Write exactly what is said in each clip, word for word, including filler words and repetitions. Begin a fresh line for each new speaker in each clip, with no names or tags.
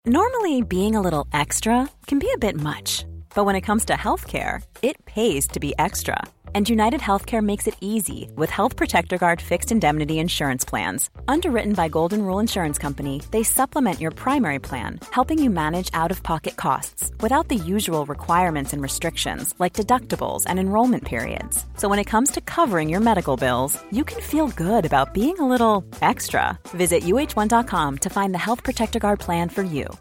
Normally, being a little extra can be a bit much, but when it comes to healthcare, it pays to be extra. And United Healthcare makes it easy with Health Protector Guard fixed indemnity insurance plans. Underwritten by Golden Rule Insurance Company, they supplement your primary plan, helping you manage out-of-pocket costs without the usual requirements and restrictions like deductibles and enrollment periods. So when it comes to covering your medical bills, you can feel good about being a little extra. Visit U H one dot com to find the Health Protector Guard plan for you.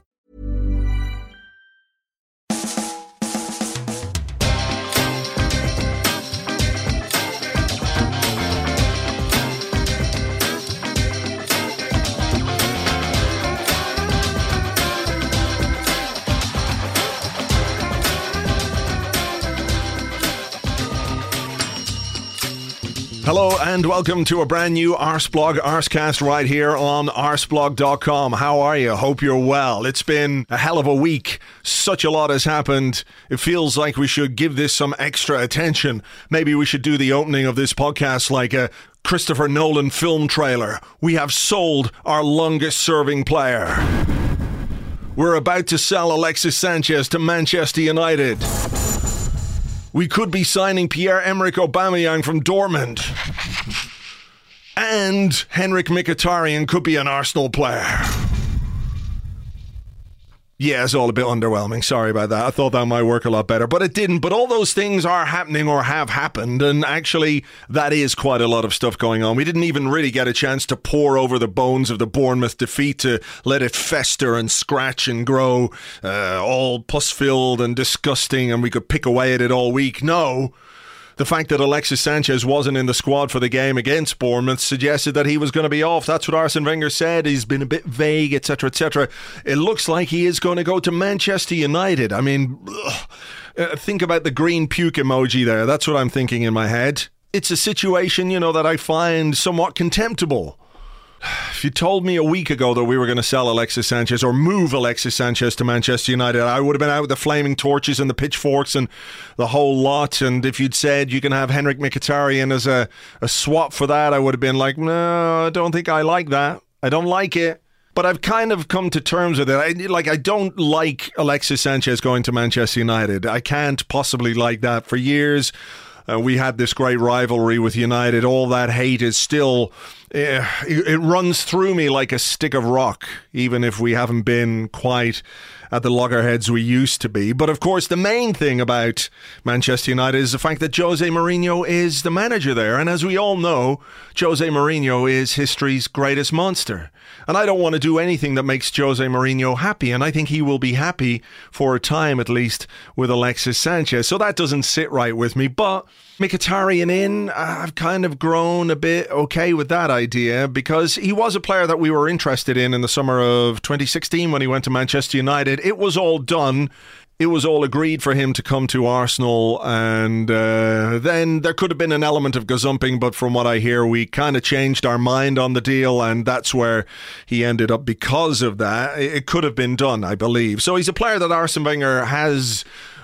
Hello and welcome to a brand new Arsblog Arscast right here on arsblog dot com. How are you? Hope you're well. It's been a hell of a week. Such a lot has happened. It feels like we should give this some extra attention. Maybe we should do the opening of this podcast like a Christopher Nolan film trailer. We have sold our longest serving player. We're about to sell Alexis Sanchez to Manchester United. We could be signing Pierre-Emerick Aubameyang from Dortmund. And Henrikh Mkhitaryan could be an Arsenal player. Yeah, it's all a bit underwhelming. Sorry about that. I thought that might work a lot better, but it didn't. But all those things are happening or have happened, and actually, that is quite a lot of stuff going on. We didn't even really get a chance to pour over the bones of the Bournemouth defeat, to let it fester and scratch and grow, uh, all pus-filled and disgusting, and we could pick away at it all week. No. The fact that Alexis Sanchez wasn't in the squad for the game against Bournemouth suggested that he was going to be off. That's what Arsene Wenger said. He's been a bit vague, et cetera, et cetera. It looks like he is going to go to Manchester United. I mean, ugh, think about the green puke emoji there. That's what I'm thinking in my head. It's a situation, you know, that I find somewhat contemptible. If you told me a week ago that we were going to sell Alexis Sanchez or move Alexis Sanchez to Manchester United, I would have been out with the flaming torches and the pitchforks and the whole lot. And if you'd said you can have Henrikh Mkhitaryan as a, a swap for that, I would have been like, no, I don't think I like that. I don't like it. But I've kind of come to terms with it. I, like, I don't like Alexis Sanchez going to Manchester United. I can't possibly like that. For years, Uh, we had this great rivalry with United. All that hate is still, uh, it, it runs through me like a stick of rock, even if we haven't been quite at the loggerheads we used to be. But of course, the main thing about Manchester United is the fact that Jose Mourinho is the manager there. And as we all know, Jose Mourinho is history's greatest monster. And I don't want to do anything that makes Jose Mourinho happy. And I think he will be happy for a time, at least, with Alexis Sanchez. So that doesn't sit right with me. But Mkhitaryan in, I've kind of grown a bit okay with that idea, because he was a player that we were interested in in the summer of twenty sixteen when he went to Manchester United. It was all done. It was all agreed for him to come to Arsenal, and uh, then there could have been an element of gazumping, but from what I hear, we kind of changed our mind on the deal, and that's where he ended up because of that. It could have been done, I believe. So he's a player that Arsene Wenger has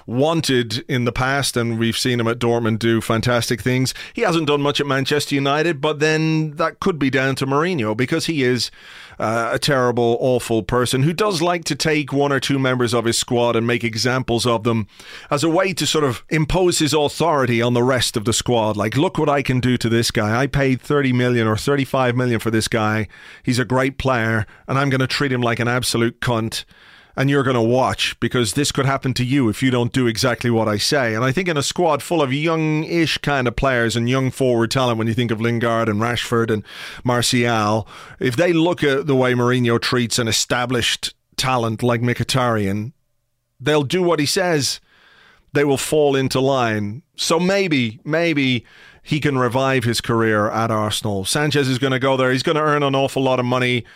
wanted in the past, and we've seen him at Dortmund do fantastic things. He hasn't done much at Manchester United, but then that could be down to Mourinho, because he is uh, a terrible, awful person who does like to take one or two members of his squad and make examples of them as a way to sort of impose his authority on the rest of the squad. Like, look what I can do to this guy. I paid thirty million or thirty-five million for this guy. He's a great player, and I'm going to treat him like an absolute cunt. And you're going to watch, because this could happen to you if you don't do exactly what I say. And I think in a squad full of young-ish kind of players and young forward talent, when you think of Lingard and Rashford and Martial, if they look at the way Mourinho treats an established talent like Mkhitaryan, they'll do what he says. They will fall into line. So maybe, maybe he can revive his career at Arsenal. Sanchez is going to go there. He's going to earn an awful lot of money.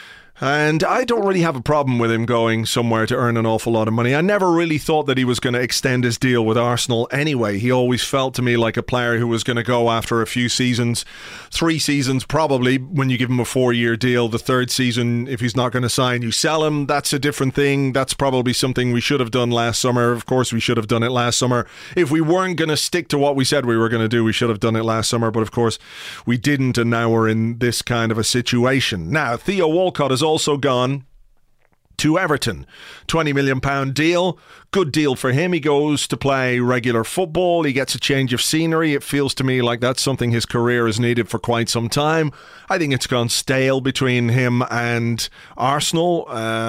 And I don't really have a problem with him going somewhere to earn an awful lot of money. I never really thought that he was going to extend his deal with Arsenal anyway. He always felt to me like a player who was going to go after a few seasons, three seasons probably, when you give him a four-year deal. The third season, if he's not going to sign, you sell him. That's a different thing. That's probably something we should have done last summer. Of course, we should have done it last summer. If we weren't going to stick to what we said we were going to do, we should have done it last summer. But of course, we didn't, and now we're in this kind of a situation. Now, Theo Walcott is also gone to Everton. twenty million pounds deal. Good deal for him. He goes to play regular football. He gets a change of scenery. It feels to me like that's something his career has needed for quite some time. I think it's gone stale between him and Arsenal.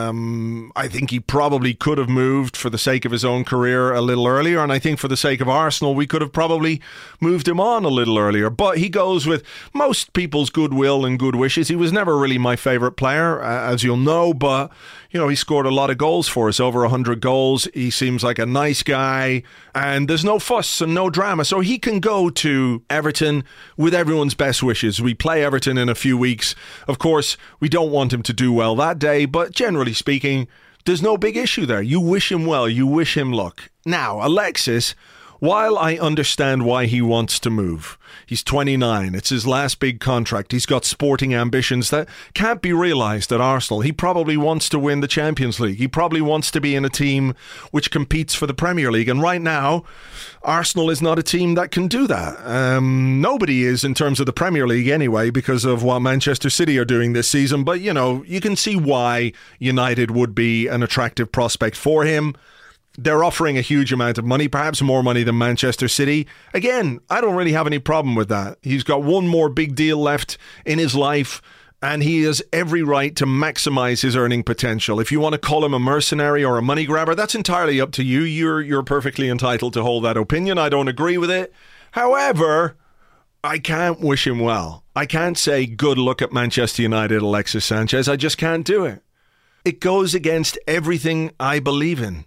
Um, I think he probably could have moved for the sake of his own career a little earlier. And I think for the sake of Arsenal, we could have probably moved him on a little earlier. But he goes with most people's goodwill and good wishes. He was never really my favourite player, as you'll know. But, you know, he scored a lot of goals for us, over one hundred goals. He seems like a nice guy, and there's no fuss and no drama. So he can go to Everton with everyone's best wishes. We play Everton in a few weeks. Of course, we don't want him to do well that day, but generally speaking, there's no big issue there. You wish him well. You wish him luck. Now, Alexis, while I understand why he wants to move, he's twenty-nine. It's his last big contract. He's got sporting ambitions that can't be realised at Arsenal. He probably wants to win the Champions League. He probably wants to be in a team which competes for the Premier League. And right now, Arsenal is not a team that can do that. Um, nobody is in terms of the Premier League anyway, because of what Manchester City are doing this season. But, you know, you can see why United would be an attractive prospect for him. They're offering a huge amount of money, perhaps more money than Manchester City. Again, I don't really have any problem with that. He's got one more big deal left in his life, and he has every right to maximise his earning potential. If you want to call him a mercenary or a money grabber, that's entirely up to you. You're you're perfectly entitled to hold that opinion. I don't agree with it. However, I can't wish him well. I can't say good luck at Manchester United, Alexis Sanchez. I just can't do it. It goes against everything I believe in.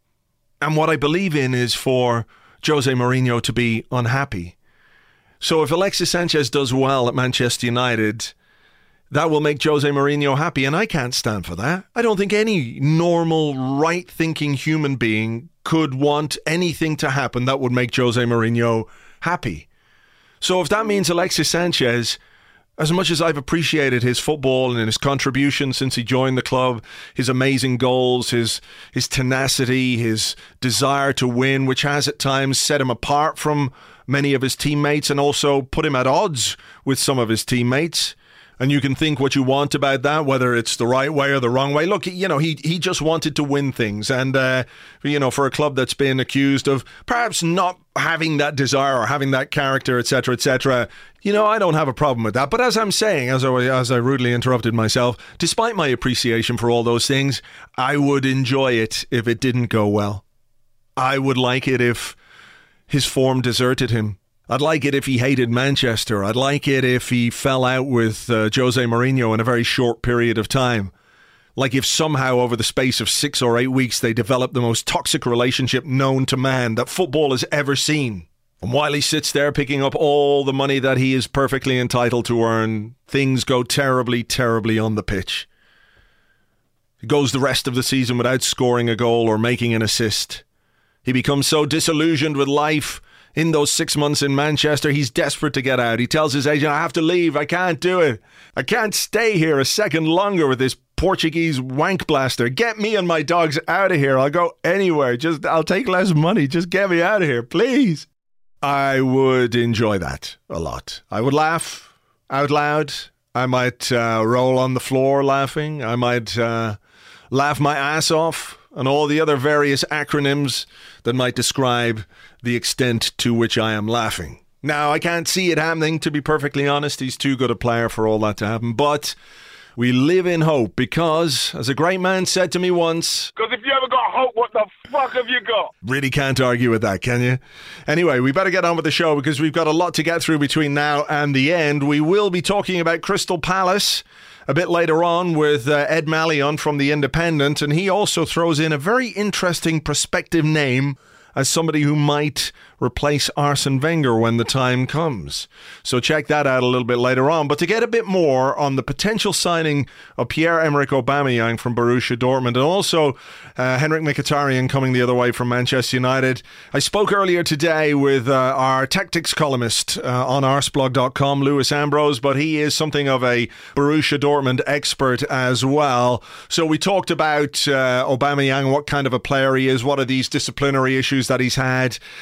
And what I believe in is for Jose Mourinho to be unhappy. So if Alexis Sanchez does well at Manchester United, that will make Jose Mourinho happy, and I can't stand for that. I don't think any normal, right-thinking human being could want anything to happen that would make Jose Mourinho happy. So if that means Alexis Sanchez, as much as I've appreciated his football and his contribution since he joined the club, his amazing goals, his his tenacity, his desire to win, which has at times set him apart from many of his teammates and also put him at odds with some of his teammates. And you can think what you want about that, whether it's the right way or the wrong way. Look, you know, he he just wanted to win things. And, uh, you know, for a club that's been accused of perhaps not having that desire or having that character, et cetera, et cetera, you know, I don't have a problem with that. But as I'm saying, as I, as I rudely interrupted myself, despite my appreciation for all those things, I would enjoy it if it didn't go well. I would like it if his form deserted him. I'd like it if he hated Manchester. I'd like it if he fell out with uh, Jose Mourinho in a very short period of time. Like if somehow over the space of six or eight weeks they developed the most toxic relationship known to man that football has ever seen. And while he sits there picking up all the money that he is perfectly entitled to earn, things go terribly, terribly on the pitch. He goes the rest of the season without scoring a goal or making an assist. He becomes so disillusioned with life. In those six months in Manchester, he's desperate to get out. He tells his agent, I have to leave. I can't do it. I can't stay here a second longer with this Portuguese wank blaster. Get me and my dogs out of here. I'll go anywhere. Just, I'll take less money. Just get me out of here, please. I would enjoy that a lot. I would laugh out loud. I might uh, roll on the floor laughing. I might uh, laugh my ass off. And all the other various acronyms that might describe the extent to which I am laughing. Now, I can't see it happening, to be perfectly honest. He's too good a player for all that to happen. But we live in hope because, as a great man said to me once... Because if you ever got hope, what the fuck have you got? Really can't argue with that, can you? Anyway, we better get on with the show because we've got a lot to get through between now and the end. We will be talking about Crystal Palace a bit later on with uh, Ed Malyon from The Independent, and he also throws in a very interesting prospective name as somebody who might replace Arsene Wenger when the time comes. So check that out a little bit later on. But to get a bit more on the potential signing of Pierre-Emerick Aubameyang from Borussia Dortmund and also uh, Henrik Mkhitaryan coming the other way from Manchester United, I spoke earlier today with uh, our tactics columnist uh, on arsblog dot com, Lewis Ambrose, but he is something of a Borussia Dortmund expert as well. So we talked about uh, Aubameyang, what kind of a player he is, what are these disciplinary issues that he's had, uh, what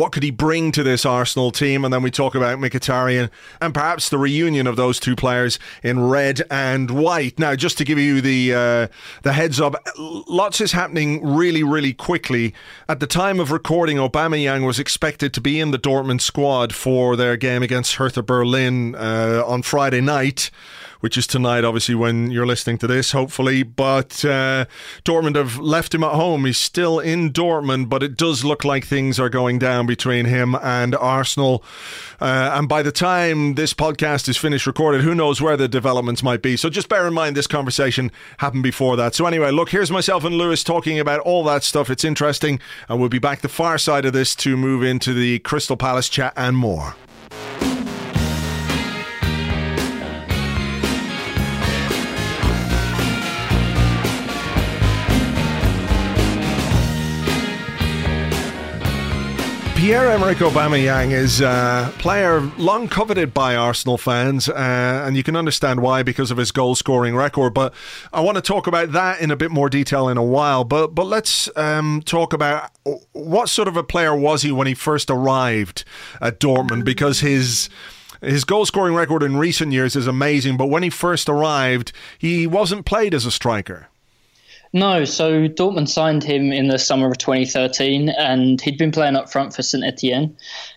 what could he bring to this Arsenal team? And then we talk about Mkhitaryan and perhaps the reunion of those two players in red and white. Now, just to give you the uh, the heads up, lots is happening really, really quickly. At the time of recording, Aubameyang was expected to be in the Dortmund squad for their game against Hertha Berlin uh, on Friday night, which is tonight, obviously, when you're listening to this, hopefully. But uh, Dortmund have left him at home. He's still in Dortmund, but it does look like things are going down between him and Arsenal. Uh, and by the time this podcast is finished recorded, who knows where the developments might be. So just bear in mind this conversation happened before that. So anyway, look, here's myself and Lewis talking about all that stuff. It's interesting. And we'll be back the far side of this to move into the Crystal Palace chat and more. Pierre-Emerick Aubameyang is a player long coveted by Arsenal fans, uh, and you can understand why, because of his goal-scoring record. But I want to talk about that in a bit more detail in a while. But but let's um, talk about what sort of a player was he when he first arrived at Dortmund, because his... His goal-scoring record in recent years is amazing, but when he first arrived, he wasn't played as a striker.
No, so Dortmund signed him in the summer of twenty thirteen, and he'd been playing up front for Saint Etienne.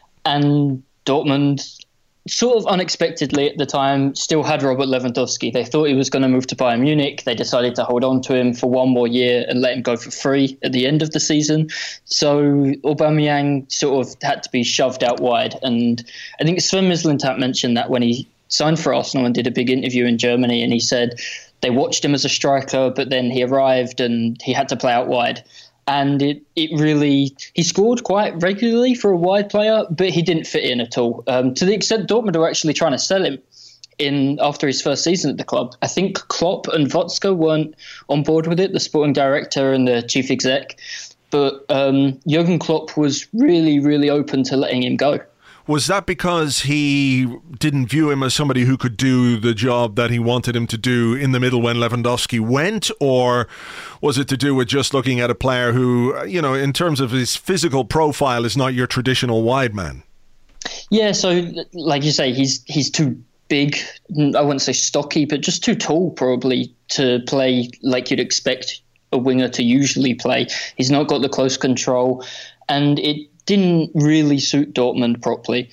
And Dortmund, sort of unexpectedly at the time, still had Robert Lewandowski. They thought he was going to move to Bayern Munich. They decided to hold on to him for one more year and let him go for free at the end of the season. So Aubameyang sort of had to be shoved out wide. And I think Sven Mislintat mentioned that when he signed for Arsenal and did a big interview in Germany, and he said they watched him as a striker, but then he arrived and he had to play out wide. And it, it really, he scored quite regularly for a wide player, but he didn't fit in at all. Um, to the extent Dortmund were actually trying to sell him in after his first season at the club. I think Klopp and Watzke weren't on board with it, the sporting director and the chief exec. But um, Jurgen Klopp was really, really open to letting him go.
Was that because he didn't view him as somebody who could do the job that he wanted him to do in the middle when Lewandowski went? Or was it to do with just looking at a player who, you know, in terms of his physical profile, is not your traditional wide man?
Yeah, so like you say, he's he's too big. I wouldn't say stocky, but just too tall probably to play like you'd expect a winger to usually play. He's not got the close control, and it didn't really suit Dortmund properly.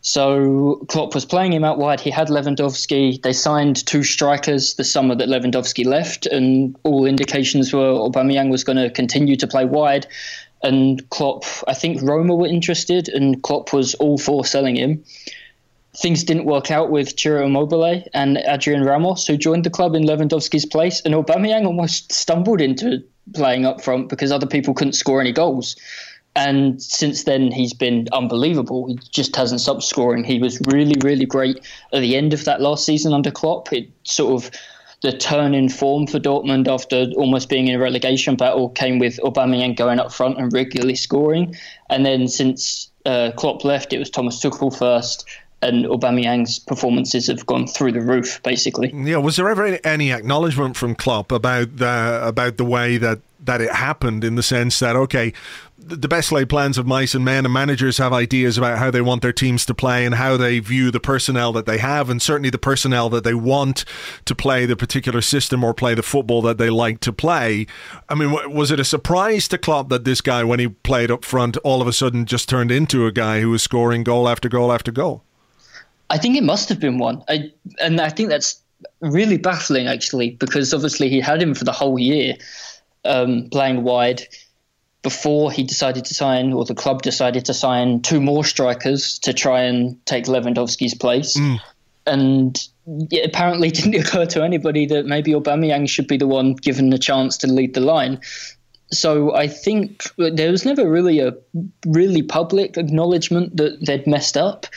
So Klopp was playing him out wide. He had Lewandowski. They signed two strikers the summer that Lewandowski left, and all indications were Aubameyang was going to continue to play wide. And Klopp, I think Roma were interested, and Klopp was all for selling him. Things didn't work out with Ciro Immobile and Adrian Ramos, who joined the club in Lewandowski's place, and Aubameyang almost stumbled into playing up front because other people couldn't score any goals. And since then, he's been unbelievable. He just hasn't stopped scoring. He was really, really great at the end of that last season under Klopp. It sort of, the turn in form for Dortmund after almost being in a relegation battle came with Aubameyang going up front and regularly scoring. And then since uh, Klopp left, it was Thomas Tuchel first, and Aubameyang's performances have gone through the roof, basically.
Yeah, was there ever any acknowledgement from Klopp about the, about the way that, that it happened, in the sense that, okay, the best laid plans of mice and men, and managers have ideas about how they want their teams to play and how they view the personnel that they have, and certainly the personnel that they want to play the particular system or play the football that they like to play. I mean, was it a surprise to Klopp that this guy, when he played up front, all of a sudden just turned into a guy who was scoring goal after goal after goal?
I think it must have been one. I, and I think that's really baffling, actually, because obviously he had him for the whole year um, playing wide before he decided to sign, or the club decided to sign, two more strikers to try and take Lewandowski's place. Mm. And it apparently didn't occur to anybody that maybe Aubameyang should be the one given the chance to lead the line. So I think there was never really a really public acknowledgement that they'd messed up.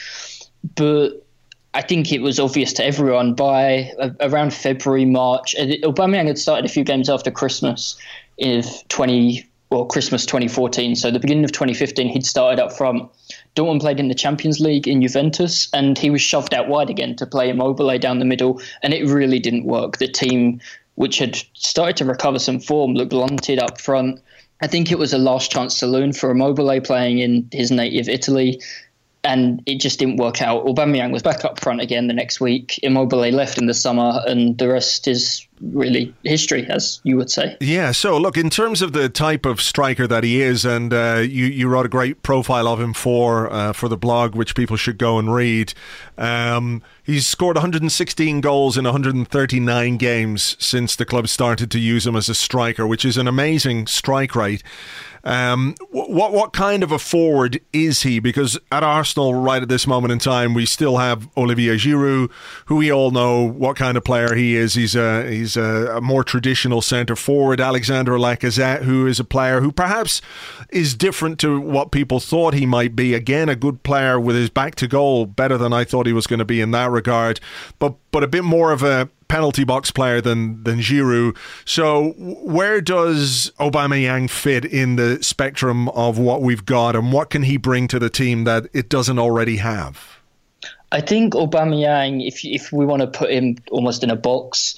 But I think it was obvious to everyone by uh, around February, March. Aubameyang had started a few games after Christmas in twenty well Christmas twenty fourteen. So the beginning of twenty fifteen, he'd started up front. Dortmund played in the Champions League in Juventus, and he was shoved out wide again to play Immobile down the middle, and it really didn't work. The team which had started to recover some form, looked blunted up front. I think it was a last chance saloon for Immobile playing in his native Italy, and it just didn't work out. Aubameyang was back up front again the next week. Immobile left in the summer, and the rest is really history, as you would say.
Yeah, so look, in terms of the type of striker that he is, and uh, you, you wrote a great profile of him for uh, for the blog, which people should go and read. Um, he's scored one hundred sixteen goals in one hundred thirty-nine games since the club started to use him as a striker, which is an amazing strike rate. Um, what what kind of a forward is he? Because at Arsenal, right at this moment in time, we still have Olivier Giroud, who we all know what kind of player he is. He's a he's a, a more traditional centre forward. Alexandre Lacazette, who is a player who perhaps is different to what people thought he might be. Again, a good player with his back to goal, better than I thought he was going to be in that regard. But but a bit more of a penalty box player than than Giroud. So where does Aubameyang fit in the spectrum of what we've got, and what can he bring to the team that it doesn't already have?
I think Aubameyang, if if we want to put him almost in a box,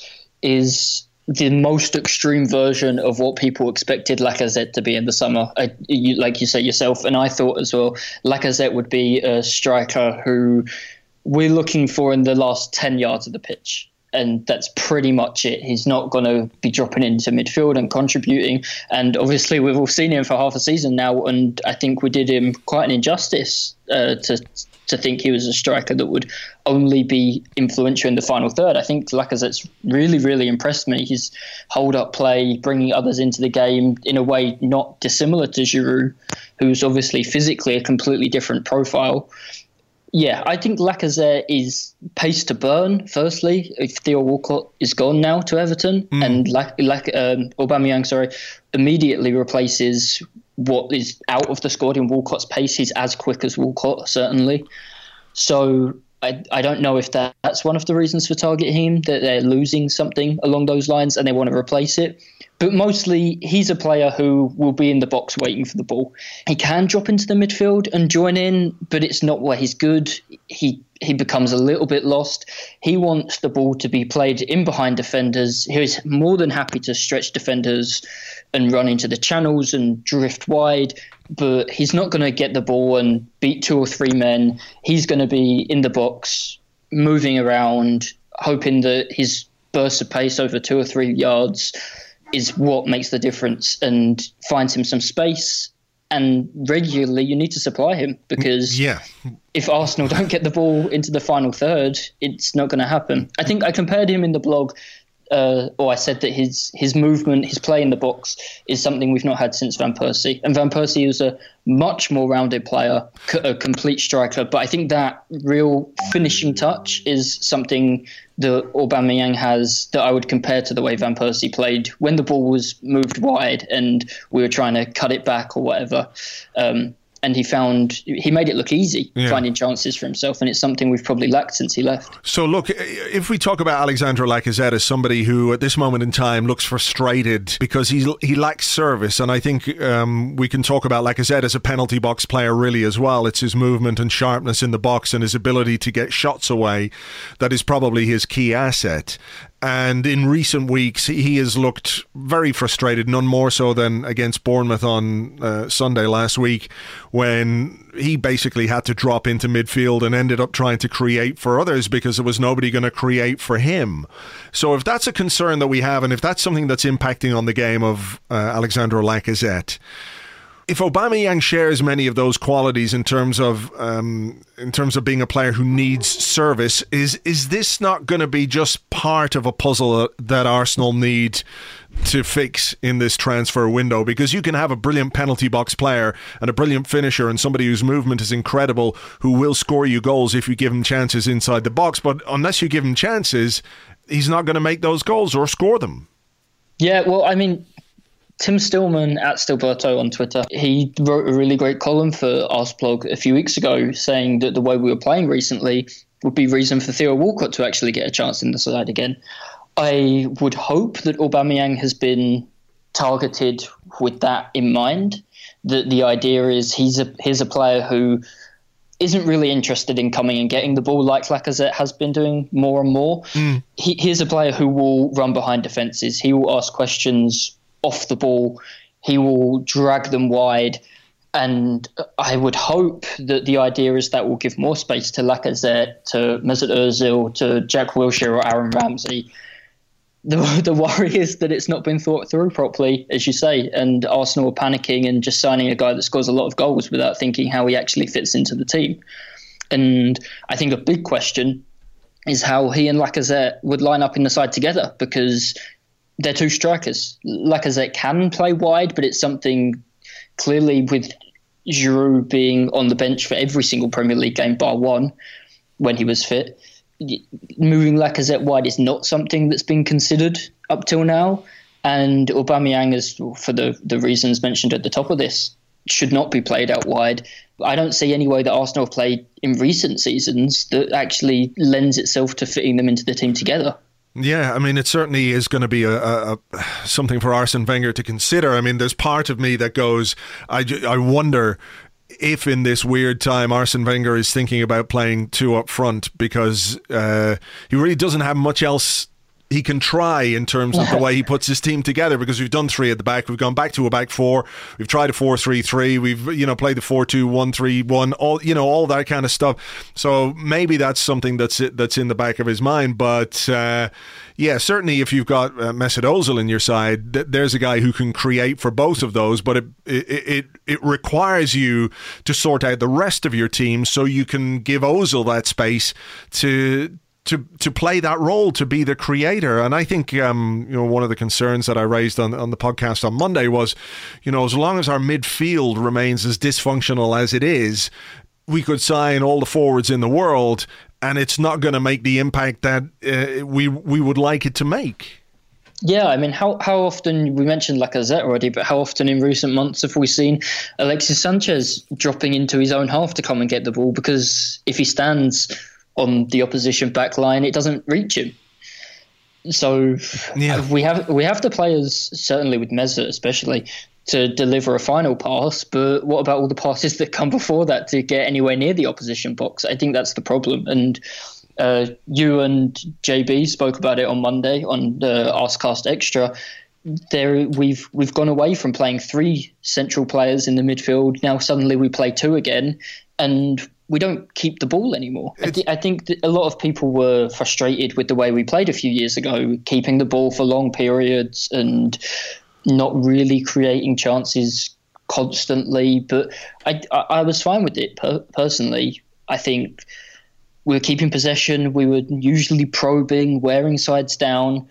is the most extreme version of what people expected Lacazette to be in the summer. I, you, like you say yourself, and I thought as well, Lacazette would be a striker who we're looking for in the last ten yards of the pitch. And that's pretty much it. He's not going to be dropping into midfield and contributing. And obviously, we've all seen him for half a season now, and I think we did him quite an injustice uh, to to think he was a striker that would only be influential in the final third. I think Lacazette's really, really impressed me. His hold-up play, bringing others into the game in a way not dissimilar to Giroud, who's obviously physically a completely different profile. Yeah, I think Lacazette is pace to burn, firstly, if Theo Walcott is gone now to Everton, mm. and Lac- Lac- um, Aubameyang, sorry, immediately replaces what is out of the squad in Walcott's pace. He's as quick as Walcott, certainly. So I, I don't know if that, that's one of the reasons for targeting him, that they're losing something along those lines and they want to replace it. But mostly, he's a player who will be in the box waiting for the ball. He can drop into the midfield and join in, but it's not where he's good. He he becomes a little bit lost. He wants the ball to be played in behind defenders. He's more than happy to stretch defenders and run into the channels and drift wide, but he's not going to get the ball and beat two or three men. He's going to be in the box, moving around, hoping that his burst of pace over two or three yards is what makes the difference and finds him some space. And regularly you need to supply him, because
yeah.
if Arsenal don't get the ball into the final third, it's not going to happen. I think I compared him in the blog, uh, or I said that his his movement, his play in the box is something we've not had since Van Persie. And Van Persie was a much more rounded player, a complete striker. But I think that real finishing touch is something that Aubameyang has that I would compare to the way Van Persie played when the ball was moved wide and we were trying to cut it back or whatever. Um, and he found he made it look easy, yeah. finding chances for himself, and it's something we've probably lacked since he left.
So look, if we talk about Alexandre Lacazette as somebody who at this moment in time looks frustrated because he he lacks service, and I think um, we can talk about Lacazette as a penalty box player really as well. It's his movement and sharpness in the box and his ability to get shots away that is probably his key asset. And in recent weeks, he has looked very frustrated, none more so than against Bournemouth on uh, Sunday last week, when he basically had to drop into midfield and ended up trying to create for others because there was nobody going to create for him. So if that's a concern that we have, and if that's something that's impacting on the game of uh, Alexandre Lacazette, if Aubameyang shares many of those qualities in terms of um, in terms of being a player who needs service, is is this not going to be just part of a puzzle that Arsenal need to fix in this transfer window? Because you can have a brilliant penalty box player and a brilliant finisher and somebody whose movement is incredible who will score you goals if you give him chances inside the box, but unless you give him chances, he's not going to make those goals or score them.
Yeah, well, I mean, Tim Stillman at Stilberto on Twitter, he wrote a really great column for Arsblog a few weeks ago saying that the way we were playing recently would be reason for Theo Walcott to actually get a chance in the side again. I would hope that Aubameyang has been targeted with that in mind, that the idea is he's a, he's a player who isn't really interested in coming and getting the ball like Lacazette has been doing more and more. Mm. He, he's a player who will run behind defences. He will ask questions off the ball. He will drag them wide. And I would hope that the idea is that will give more space to Lacazette, to Mesut Ozil, to Jack Wilshere or Aaron Ramsey. The, the worry is that it's not been thought through properly, as you say, and Arsenal are panicking and just signing a guy that scores a lot of goals without thinking how he actually fits into the team. And I think a big question is how he and Lacazette would line up in the side together, because they're two strikers. Lacazette can play wide, but it's something clearly with Giroud being on the bench for every single Premier League game bar one when he was fit. Moving Lacazette wide is not something that's been considered up till now, and Aubameyang, is for the, the reasons mentioned at the top of this, should not be played out wide. I don't see any way that Arsenal have played in recent seasons that actually lends itself to fitting them into the team together.
Yeah, I mean, it certainly is going to be a, a, a something for Arsene Wenger to consider. I mean, there's part of me that goes, I, I wonder if in this weird time Arsene Wenger is thinking about playing two up front, because uh, he really doesn't have much else he can try in terms of the way he puts his team together, because we've done three at the back, we've gone back to a back four, we've tried a four three three, we've, you know, played the four two one three one, all, you know, all that kind of stuff. So maybe that's something that's that's in the back of his mind. But uh, yeah, certainly if you've got uh, Mesut Ozil in your side, th- there's a guy who can create for both of those, but it, it it it requires you to sort out the rest of your team so you can give Ozil that space to to to play that role, to be the creator. And I think um, you know, one of the concerns that I raised on on the podcast on Monday was, you know, as long as our midfield remains as dysfunctional as it is, we could sign all the forwards in the world, and it's not going to make the impact that uh, we we would like it to make.
Yeah, I mean, how how often, we mentioned Lacazette already, but how often in recent months have we seen Alexis Sanchez dropping into his own half to come and get the ball? Because if he stands on the opposition back line, it doesn't reach him. So yeah. we have we have the players, certainly with Mesut especially, to deliver a final pass, but what about all the passes that come before that to get anywhere near the opposition box? I think that's the problem. And uh, you and J B spoke about it on Monday on the Arsecast Extra. There, we've we've gone away from playing three central players in the midfield. Now suddenly we play two again, and we don't keep the ball anymore. I, th- I think that a lot of people were frustrated with the way we played a few years ago, keeping the ball for long periods and not really creating chances constantly. But I, I, I was fine with it per- personally. I think we were keeping possession. We were usually probing, wearing sides down.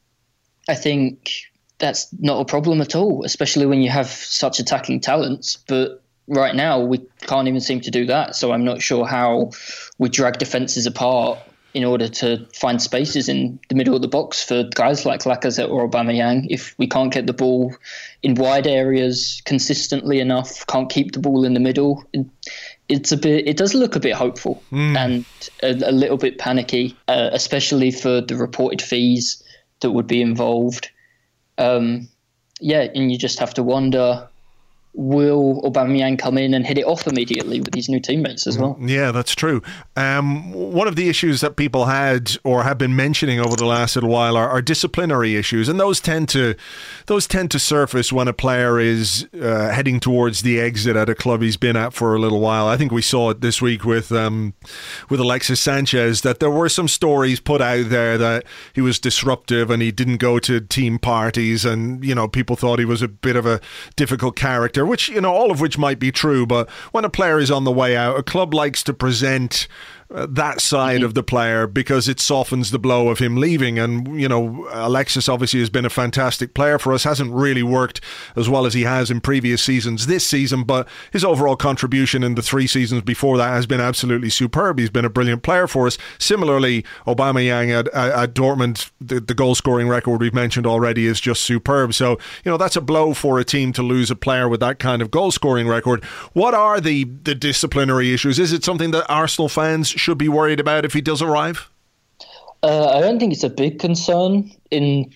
I think that's not a problem at all, especially when you have such attacking talents. But right now, we can't even seem to do that. So I'm not sure how we drag defences apart in order to find spaces in the middle of the box for guys like Lacazette or Aubameyang. If we can't get the ball in wide areas consistently enough, can't keep the ball in the middle, it, it's a bit. It does look a bit hopeful mm. and a, a little bit panicky, uh, especially for the reported fees that would be involved. Um, yeah, and you just have to wonder, will Aubameyang come in and hit it off immediately with his new teammates as well?
Yeah, that's true. Um, one of the issues that people had or have been mentioning over the last little while are, are disciplinary issues, and those tend to those tend to surface when a player is uh, heading towards the exit at a club he's been at for a little while. I think we saw it this week with um, with Alexis Sanchez, that there were some stories put out there that he was disruptive and he didn't go to team parties, and you know, people thought he was a bit of a difficult character, which, you know, all of which might be true. But when a player is on the way out, a club likes to present uh, that side mm-hmm. of the player, because it softens the blow of him leaving. And, you know, Alexis obviously has been a fantastic player for us, hasn't really worked as well as he has in previous seasons this season, but his overall contribution in the three seasons before that has been absolutely superb. He's been a brilliant player for us. Similarly, Aubameyang at, at, at Dortmund, the, the goal scoring record we've mentioned already is just superb. So, you know, that's a blow for a team to lose a player with that kind of goal scoring record. What are the, the disciplinary issues? Is it something that Arsenal fans should be worried about if he does arrive?
Uh, I don't think it's a big concern in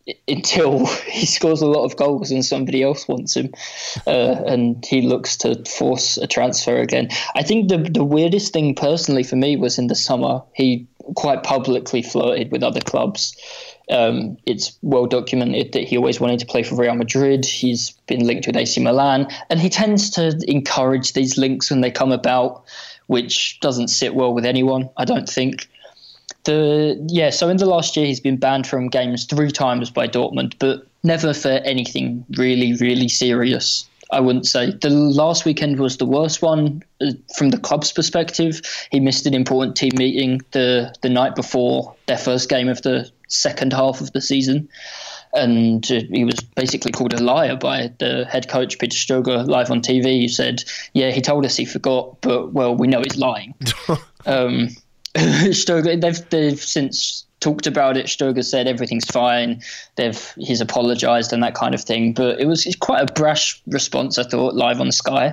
until he scores a lot of goals and somebody else wants him, uh, and he looks to force a transfer again. I think the the weirdest thing personally for me was in the summer, he quite publicly flirted with other clubs. Um, it's well documented that he always wanted to play for Real Madrid. He's been linked with A C Milan, and he tends to encourage these links when they come about, which doesn't sit well with anyone, I don't think. The yeah, so in the last year he's been banned from games three times by Dortmund, but never for anything really, really serious, I wouldn't say. The last weekend was the worst one uh, from the club's perspective. He missed an important team meeting the, the night before their first game of the second half of the season. And uh, he was basically called a liar by the head coach, Peter Stöger, live on T V. He said, yeah, he told us he forgot, but, well, we know he's lying. um Stöger, they've, they've since talked about it. Stöger said everything's fine. They've he's apologised and that kind of thing. But it was quite a brash response, I thought, live on Sky.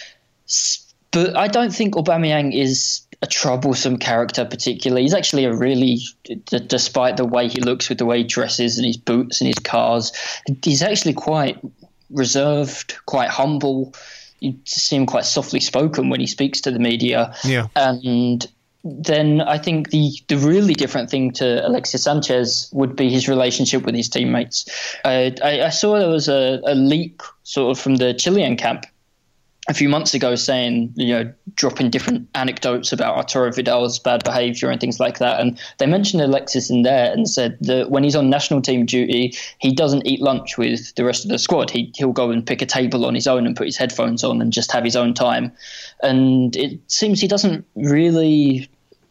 But I don't think Aubameyang is a troublesome character particularly. He's actually a really, d- despite the way he looks with the way he dresses and his boots and his cars, he's actually quite reserved, quite humble. You see him quite softly spoken when he speaks to the media.
Yeah.
And then I think the, the really different thing to Alexis Sanchez would be his relationship with his teammates. Uh, I, I saw there was a, a leak sort of from the Chilean camp a few months ago saying, you know, dropping different anecdotes about Arturo Vidal's bad behaviour and things like that. And they mentioned Alexis in there and said that when he's on national team duty, he doesn't eat lunch with the rest of the squad. He, he'll go and pick a table on his own and put his headphones on and just have his own time. And it seems he doesn't really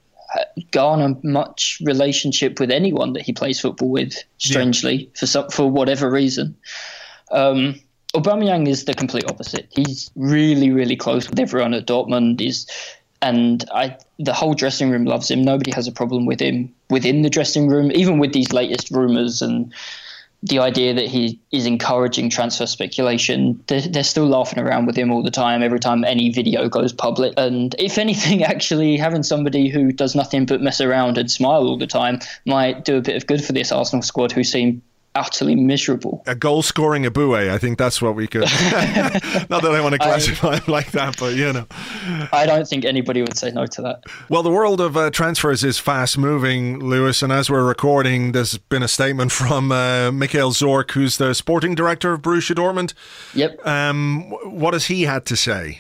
garner much relationship with anyone that he plays football with, strangely, yeah. for some, for whatever reason. Um, Aubameyang is the complete opposite. He's really, really close with everyone at Dortmund. He's, and I, the whole dressing room loves him. Nobody has a problem with him within the dressing room, even with these latest rumours and the idea that he is encouraging transfer speculation. They're, they're still laughing around with him all the time, every time any video goes public. And if anything, actually having somebody who does nothing but mess around and smile all the time might do a bit of good for this Arsenal squad, who seem utterly miserable.
A goal-scoring Abue, I think that's what we could... Not that I want to classify I, him like that, but, you know.
I don't think anybody would say no to that.
Well, the world of uh, transfers is fast-moving, Lewis, and as we're recording, there's been a statement from uh, Michael Zorc, who's the sporting director of Borussia Dortmund.
Yep.
Um, what has he had to say?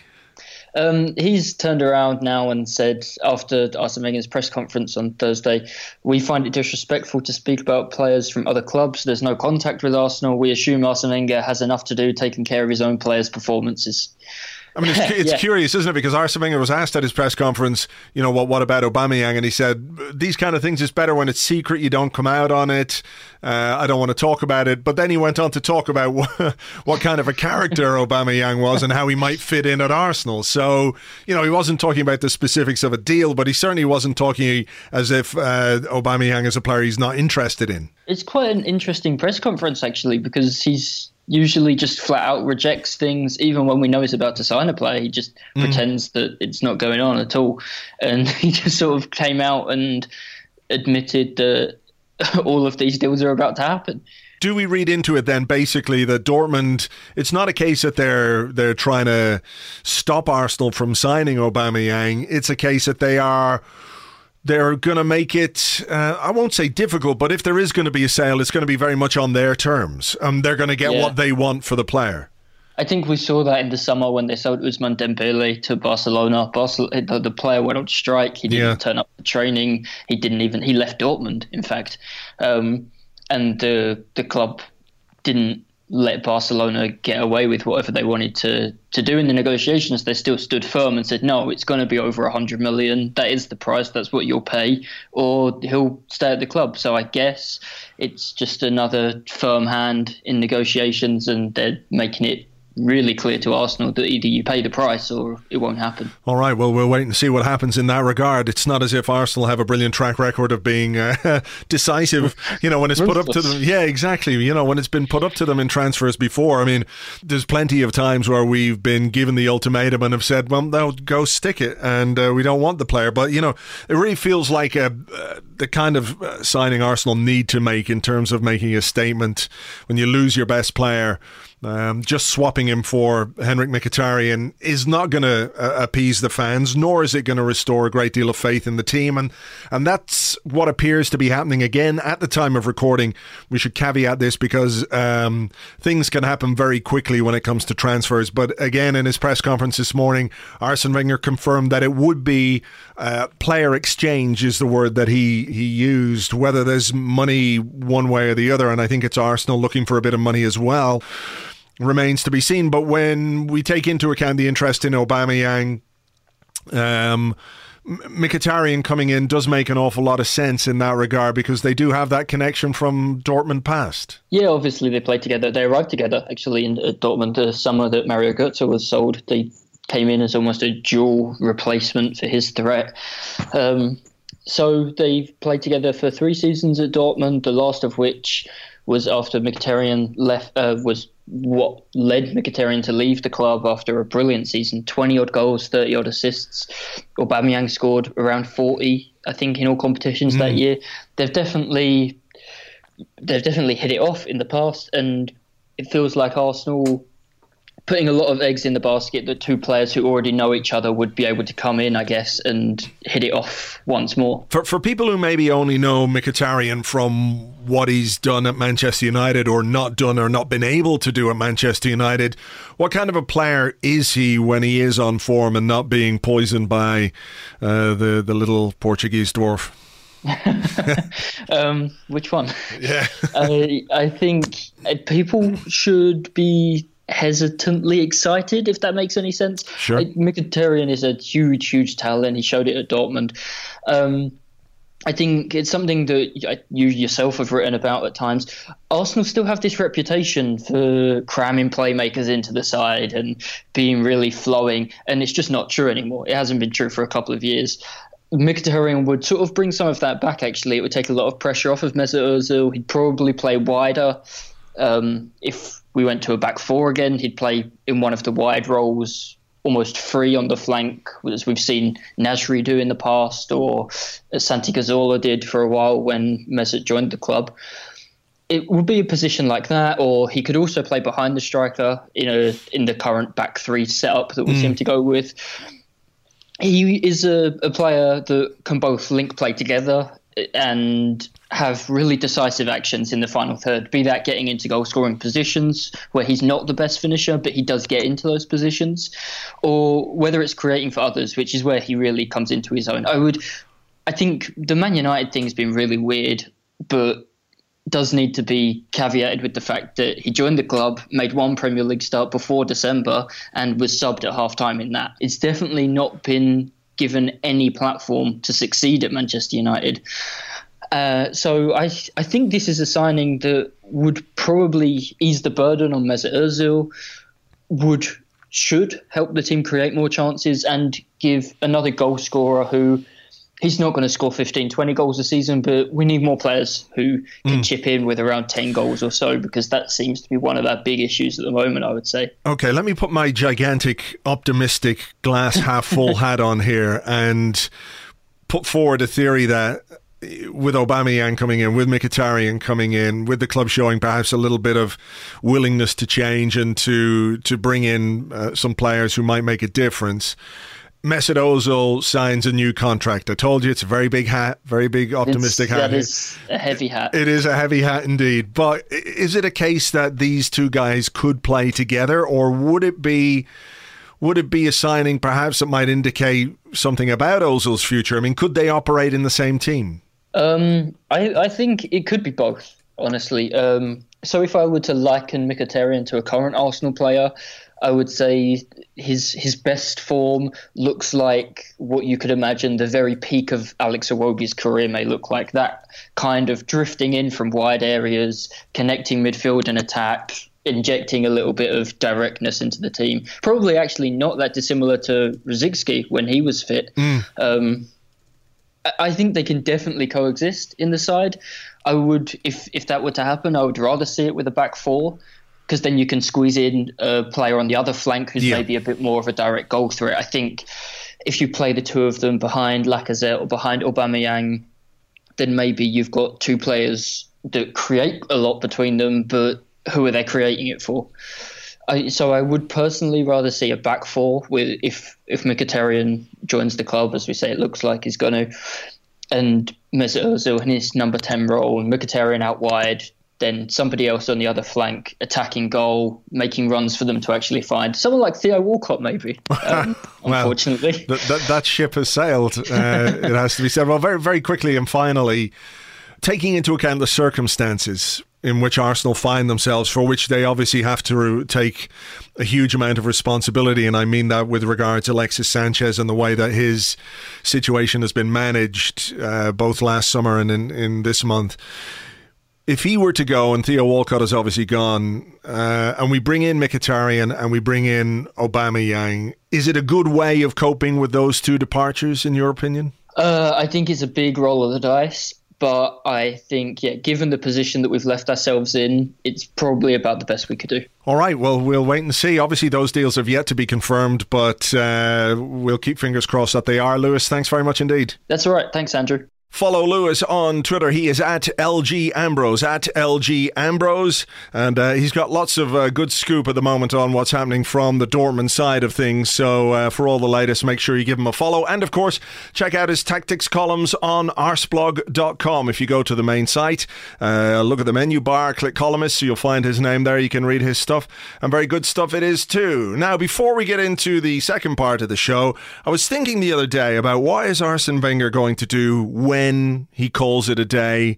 Um, he's turned around now and said, after Arsene Wenger's press conference on Thursday, we find it disrespectful to speak about players from other clubs. There's no contact with Arsenal. We assume Arsene Wenger has enough to do taking care of his own players' performances.
I mean, it's, it's
yeah.
curious, isn't it? Because Arsene Wenger was asked at his press conference, you know, what what about Aubameyang? And he said, these kind of things, it's better when it's secret, you don't come out on it. Uh, I don't want to talk about it. But then he went on to talk about what, what kind of a character Aubameyang was and how he might fit in at Arsenal. So, you know, he wasn't talking about the specifics of a deal, but he certainly wasn't talking as if uh, Aubameyang is a player he's not interested in.
It's quite an interesting press conference, actually, because he's usually just flat out rejects things. Even when we know he's about to sign a player, he just mm. pretends that it's not going on at all. And he just sort of came out and admitted that all of these deals are about to happen.
Do we read into it then basically that Dortmund, it's not a case that they're they're trying to stop Arsenal from signing Aubameyang, it's a case that they are They're going to make it, uh, I won't say difficult, but if there is going to be a sale, it's going to be very much on their terms. Um, they're going to get
yeah.
what they want for the player.
I think we saw that in the summer when they sold Ousmane Dembele to Barcelona. Barcelona the, the player went on strike. He didn't yeah. turn up for training. He didn't even, he left Dortmund, in fact. Um, and the the club didn't let Barcelona get away with whatever they wanted to, to do in the negotiations. They still stood firm and said, no, it's going to be over one hundred million. That is the price. That's what you'll pay, or he'll stay at the club. So I guess it's just another firm hand in negotiations, and they're making it really clear to Arsenal that either you pay the price or it won't happen.
All right, well, we'll wait and see what happens in that regard. It's not as if Arsenal have a brilliant track record of being uh, decisive, you know, when it's put up to them. Yeah, exactly. You know, when it's been put up to them in transfers before. I mean, there's plenty of times where we've been given the ultimatum and have said, well, no, go stick it, and uh, we don't want the player. But, you know, it really feels like a, uh, the kind of uh, signing Arsenal need to make in terms of making a statement when you lose your best player. Um, just swapping him for Henrik Mkhitaryan is not going to uh, appease the fans, nor is it going to restore a great deal of faith in the team. And and that's what appears to be happening again at the time of recording. We should caveat this because um, things can happen very quickly when it comes to transfers. But again, in his press conference this morning, Arsene Wenger confirmed that it would be uh, player exchange is the word that he, he used, whether there's money one way or the other. And I think it's Arsenal looking for a bit of money as well. Remains to be seen. But when we take into account the interest in Aubameyang, um, Mkhitaryan coming in does make an awful lot of sense in that regard because they do have that connection from Dortmund past. Yeah,
obviously they played together. They arrived together actually in at Dortmund the summer that Mario Götze was sold. They came in as almost a dual replacement for his threat. Um, so they've played together for three seasons at Dortmund, the last of which was after Mkhitaryan left, uh, was what led Mkhitaryan to leave the club after a brilliant season. twenty-odd goals, thirty-odd assists. Aubameyang scored around forty, I think, in all competitions mm. that year. They've definitely they've definitely hit it off in the past, and it feels like Arsenal putting a lot of eggs in the basket that two players who already know each other would be able to come in, I guess, and hit it off once more.
For for people who maybe only know Mkhitaryan from what he's done at Manchester United or not done or not been able to do at Manchester United, what kind of a player is he when he is on form and not being poisoned by uh, the, the little Portuguese dwarf?
um, which one?
Yeah.
I, I think people should be hesitantly excited, if that makes any sense.
Sure.
Like, Mkhitaryan is a huge, huge talent. He showed it at Dortmund. Um, I think it's something that you yourself have written about at times. Arsenal still have this reputation for cramming playmakers into the side and being really flowing, and it's just not true anymore. It hasn't been true for a couple of years. Mkhitaryan would sort of bring some of that back, actually. It would take a lot of pressure off of Mesut Ozil. He'd probably play wider. Um, if we went to a back four again, he'd play in one of the wide roles, almost free on the flank, as we've seen Nasri do in the past, or as Santi Cazorla did for a while when Mesut joined the club. It would be a position like that, or he could also play behind the striker in a in the current back three setup that we mm. seem to go with. He is a, a player that can both link play together and have really decisive actions in the final third, be that getting into goal-scoring positions where he's not the best finisher, but he does get into those positions, or whether it's creating for others, which is where he really comes into his own. I would, I think the Man United thing's been really weird, but does need to be caveated with the fact that he joined the club, made one Premier League start before December, and was subbed at half-time in that. It's definitely not been given any platform to succeed at Manchester United. Uh, so I I think this is a signing that would probably ease the burden on Mesut Ozil, would should help the team create more chances and give another goal scorer who, he's not going to score fifteen, twenty goals a season, but we need more players who can mm. chip in with around ten goals or so, because that seems to be one of our big issues at the moment, I would say. Okay,
let me put my gigantic, optimistic, glass half full hat on here and put forward a theory that with Aubameyang coming in, with Mkhitaryan coming in, with the club showing perhaps a little bit of willingness to change and to, to bring in uh, some players who might make a difference, Mesut Ozil signs a new contract. I told you it's a very big hat, very big optimistic
it's,
hat.
That is a heavy hat.
It is a heavy hat indeed. But is it a case that these two guys could play together, or would it be would it be a signing perhaps that might indicate something about Ozil's future? I mean, could they operate in the same team? Um,
I, I think it could be both, honestly. Um, so if I were to liken Mkhitaryan to a current Arsenal player, I would say his his best form looks like what you could imagine the very peak of Alex Iwobi's career may look like. That kind of drifting in from wide areas, connecting midfield and attack, injecting a little bit of directness into the team. Probably actually not that dissimilar to Rosicky when he was fit. Mm. Um, I, I think they can definitely coexist in the side. I would, if if that were to happen, I would rather see it with a back four, because then you can squeeze in a player on the other flank who's yeah. maybe a bit more of a direct goal threat. I think if you play the two of them behind Lacazette or behind Aubameyang, then maybe you've got two players that create a lot between them, but who are they creating it for? I, so I would personally rather see a back four with if if Mkhitaryan joins the club, as we say it looks like he's going to, and Mesut Ozil in his number ten role, and Mkhitaryan out wide, then somebody else on the other flank attacking goal, making runs for them to actually find. Someone like Theo Walcott, maybe, um, well, unfortunately.
Th- th- that ship has sailed, uh, it has to be said. Well, very, very quickly and finally, taking into account the circumstances in which Arsenal find themselves, for which they obviously have to take a huge amount of responsibility, and I mean that with regard to Alexis Sanchez and the way that his situation has been managed uh, both last summer and in, in this month. If he were to go, and Theo Walcott is obviously gone, uh, and we bring in Mkhitaryan and we bring in Aubameyang, is it a good way of coping with those two departures, in your opinion?
Uh, I think it's a big roll of the dice. But I think, yeah, given the position that we've left ourselves in, it's probably about the best we could do.
All right, well, we'll wait and see. Obviously, those deals have yet to be confirmed, but uh, we'll keep fingers crossed that they are. Lewis, thanks very much indeed.
That's all right. Thanks, Andrew.
Follow Lewis on Twitter. He is at L G Ambrose, at L G Ambrose. And uh, he's got lots of uh, good scoop at the moment on what's happening from the Dortmund side of things. So uh, for all the latest, make sure you give him a follow. And of course, check out his tactics columns on arsblog dot com. If you go to the main site, uh, look at the menu bar, click columnist, so you'll find his name there. You can read his stuff. And very good stuff it is too. Now, before we get into the second part of the show, I was thinking the other day about what is Arsene Wenger going to do when When he calls it a day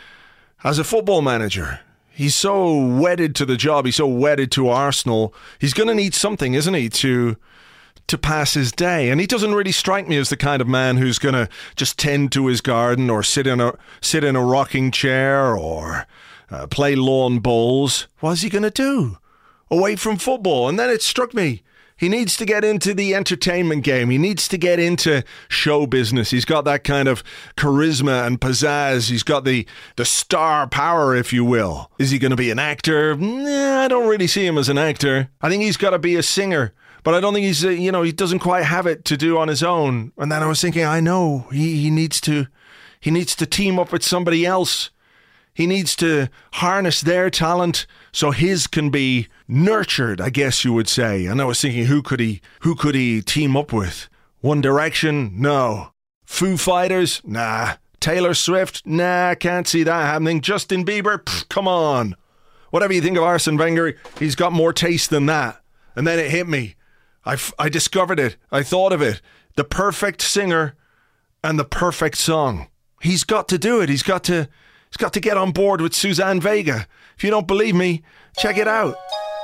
as a football manager. He's so wedded to the job. He's so wedded to Arsenal. He's going to need something, isn't he, to to pass his day. And he doesn't really strike me as the kind of man who's going to just tend to his garden or sit in a sit in a rocking chair or uh, play lawn bowls. What's he going to do away from football? And then it struck me. He needs to get into the entertainment game. He needs to get into show business. He's got that kind of charisma and pizzazz. He's got the, the star power, if you will. Is he going to be an actor? Nah, I don't really see him as an actor. I think he's got to be a singer. But I don't think he's, uh, you know, he doesn't quite have it to do on his own. And then I was thinking, I know, he, he needs to, he needs to team up with somebody else. He needs to harness their talent so his can be nurtured, I guess you would say. And I was thinking, who could he who could he team up with? One Direction? No. Foo Fighters? Nah. Taylor Swift? Nah, can't see that happening. Justin Bieber? Pff, come on. Whatever you think of Arsene Wenger, he's got more taste than that. And then it hit me. I, f- I discovered it. I thought of it. The perfect singer and the perfect song. He's got to do it. He's got to... He's got to get on board with Suzanne Vega. If you don't believe me, check it out.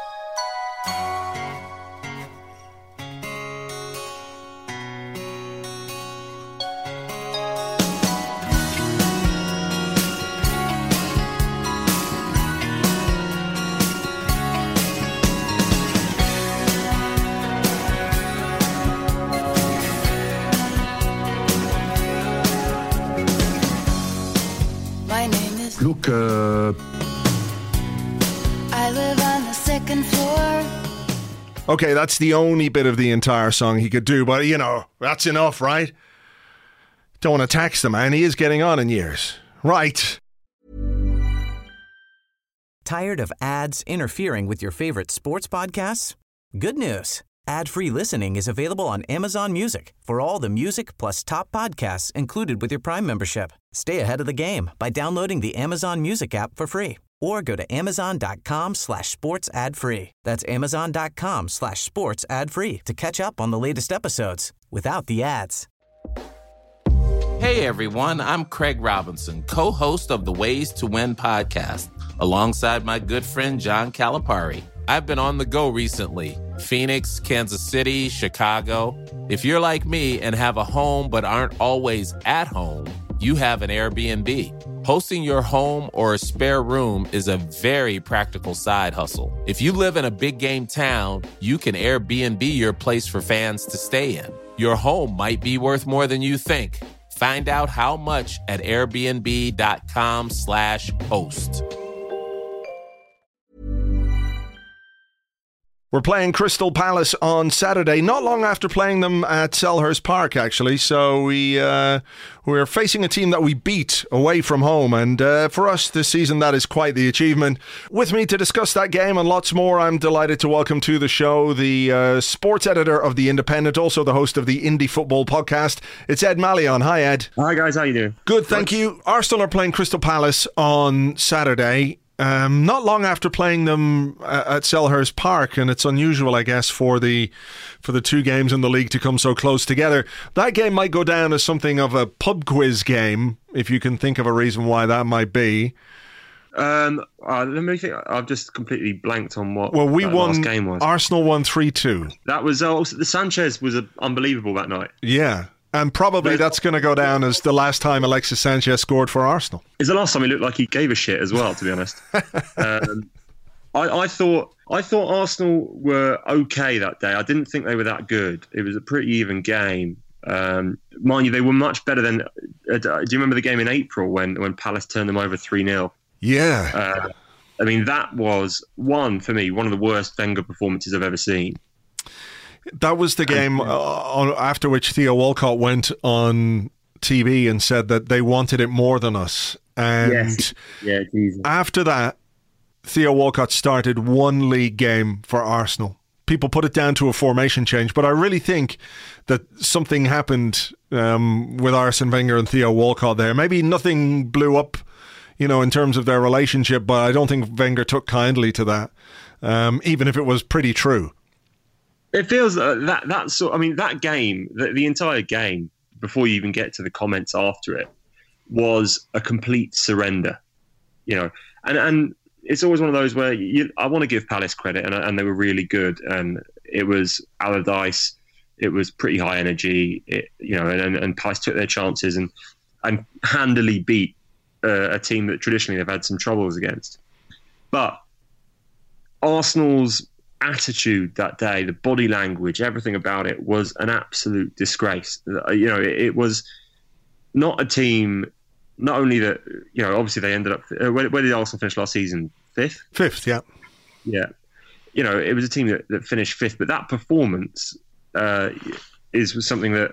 Look, uh... I live on the second floor. Okay, that's the only bit of the entire song he could do, but, you know, that's enough, right? Don't want to tax the man. He is getting on in years. Right.
Tired of ads interfering with your favorite sports podcasts? Good news. Ad-free listening is available on Amazon Music for all the music plus top podcasts included with your Prime membership. Stay ahead of the game by downloading the Amazon Music app for free or go to amazon.com slash sports ad free. That's amazon.com slash sports ad free to catch up on the latest episodes without the ads.
Hey everyone, I'm Craig Robinson, co-host of the Ways to Win podcast, alongside my good friend John Calipari. I've been on the go recently. Phoenix, Kansas City, Chicago. If you're like me and have a home but aren't always at home, you have an Airbnb. Hosting your home or a spare room is a very practical side hustle. If you live in a big game town, you can Airbnb your place for fans to stay in. Your home might be worth more than you think. Find out how much at airbnb.com slash host.
We're playing Crystal Palace on Saturday, not long after playing them at Selhurst Park, actually. So we, uh, we're facing a team that we beat away from home. And uh, for us this season, that is quite the achievement. With me to discuss that game and lots more, I'm delighted to welcome to the show the uh, sports editor of The Independent, also the host of the Indie Football Podcast. It's Ed Malyon. Hi, Ed.
Hi, guys. How you doing?
Good, thank you. Arsenal are playing Crystal Palace on Saturday. Um, not long after playing them uh, at Selhurst Park, and it's unusual, I guess, for the for the two games in the league to come so close together. That game might go down as something of a pub quiz game, if you can think of a reason why that might be.
Um, uh, let me think. I've just completely blanked on what
well, we
that
won,
last game was.
Arsenal won three two.
That was uh, also, the Sanchez was uh, unbelievable that night.
Yeah. And probably that's going to go down as the last time Alexis Sanchez scored for Arsenal.
It's the last time he looked like he gave a shit as well, to be honest. um, I, I thought I thought Arsenal were okay that day. I didn't think they were that good. It was a pretty even game. Um, mind you, they were much better than... Uh, do you remember the game in April when, when Palace turned them over three nil?
Yeah.
Uh, I mean, that was, one, for me, one of the worst Wenger performances I've ever seen.
That was the game uh, after which Theo Walcott went on T V and said that they wanted it more than us. And
yes. yeah, Jesus.
After that, Theo Walcott started one league game for Arsenal. People put it down to a formation change, but I really think that something happened um, with Arsene Wenger and Theo Walcott there. Maybe nothing blew up, you know, in terms of their relationship, but I don't think Wenger took kindly to that, um, even if it was pretty true.
It feels uh, that that sort. I mean, that game, the, the entire game, before you even get to the comments after it, was a complete surrender. You know, and and it's always one of those where you, I want to give Palace credit, and and they were really good, and it was Allardyce, it was pretty high energy, it, you know, and and Palace took their chances and and handily beat uh, a team that traditionally they've had some troubles against, but Arsenal's attitude that day, the body language, everything about it was an absolute disgrace. You know, it, it was not a team, not only that, you know, obviously they ended up, uh, where, where did Arsenal finish last season? Fifth?
Fifth, yeah.
Yeah. You know, it was a team that, that finished fifth, but that performance uh, is something that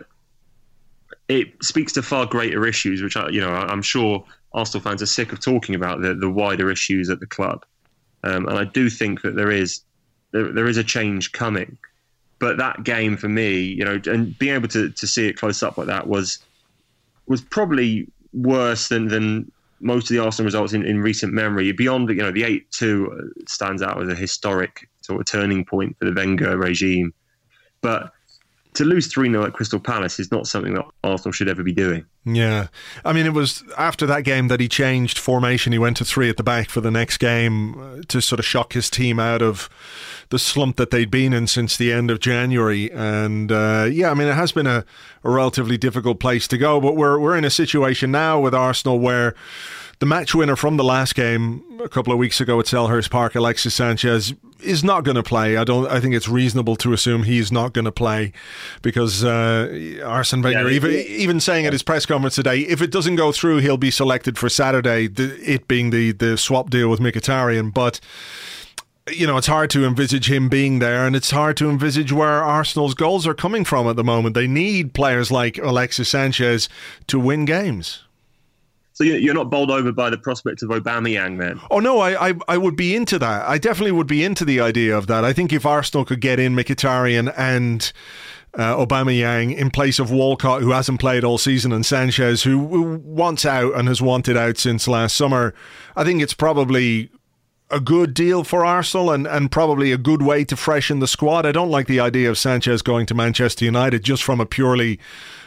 it speaks to far greater issues, which, I, you know, I'm sure Arsenal fans are sick of talking about, the, the wider issues at the club. Um, and I do think that there is There, there is a change coming, but that game for me, you know, and being able to, to see it close up like that was was probably worse than, than most of the Arsenal results in, in recent memory. Beyond, you know, the eight two stands out as a historic sort of turning point for the Wenger regime, but to lose three nil at Crystal Palace is not something that Arsenal should ever be doing.
Yeah. I mean, it was after that game that he changed formation. He went to three at the back for the next game to sort of shock his team out of the slump that they'd been in since the end of January. And uh, yeah, I mean, it has been a, a relatively difficult place to go, but we're we're in a situation now with Arsenal where the match winner from the last game a couple of weeks ago at Selhurst Park, Alexis Sanchez, is not going to play. I don't. I think it's reasonable to assume he's not going to play because uh, Arsene Wenger, yeah, even, even saying at his press conference today, if it doesn't go through, he'll be selected for Saturday, the, it being the, the swap deal with Mkhitaryan. But, you know, it's hard to envisage him being there, and it's hard to envisage where Arsenal's goals are coming from at the moment. They need players like Alexis Sanchez to win games.
So you're not bowled over by the prospect of Aubameyang then?
Oh, no, I, I I would be into that. I definitely would be into the idea of that. I think if Arsenal could get in Mkhitaryan and uh, Aubameyang in place of Walcott, who hasn't played all season, and Sanchez, who, who wants out and has wanted out since last summer, I think it's probably a good deal for Arsenal and, and probably a good way to freshen the squad. I don't like the idea of Sanchez going to Manchester United just from a purely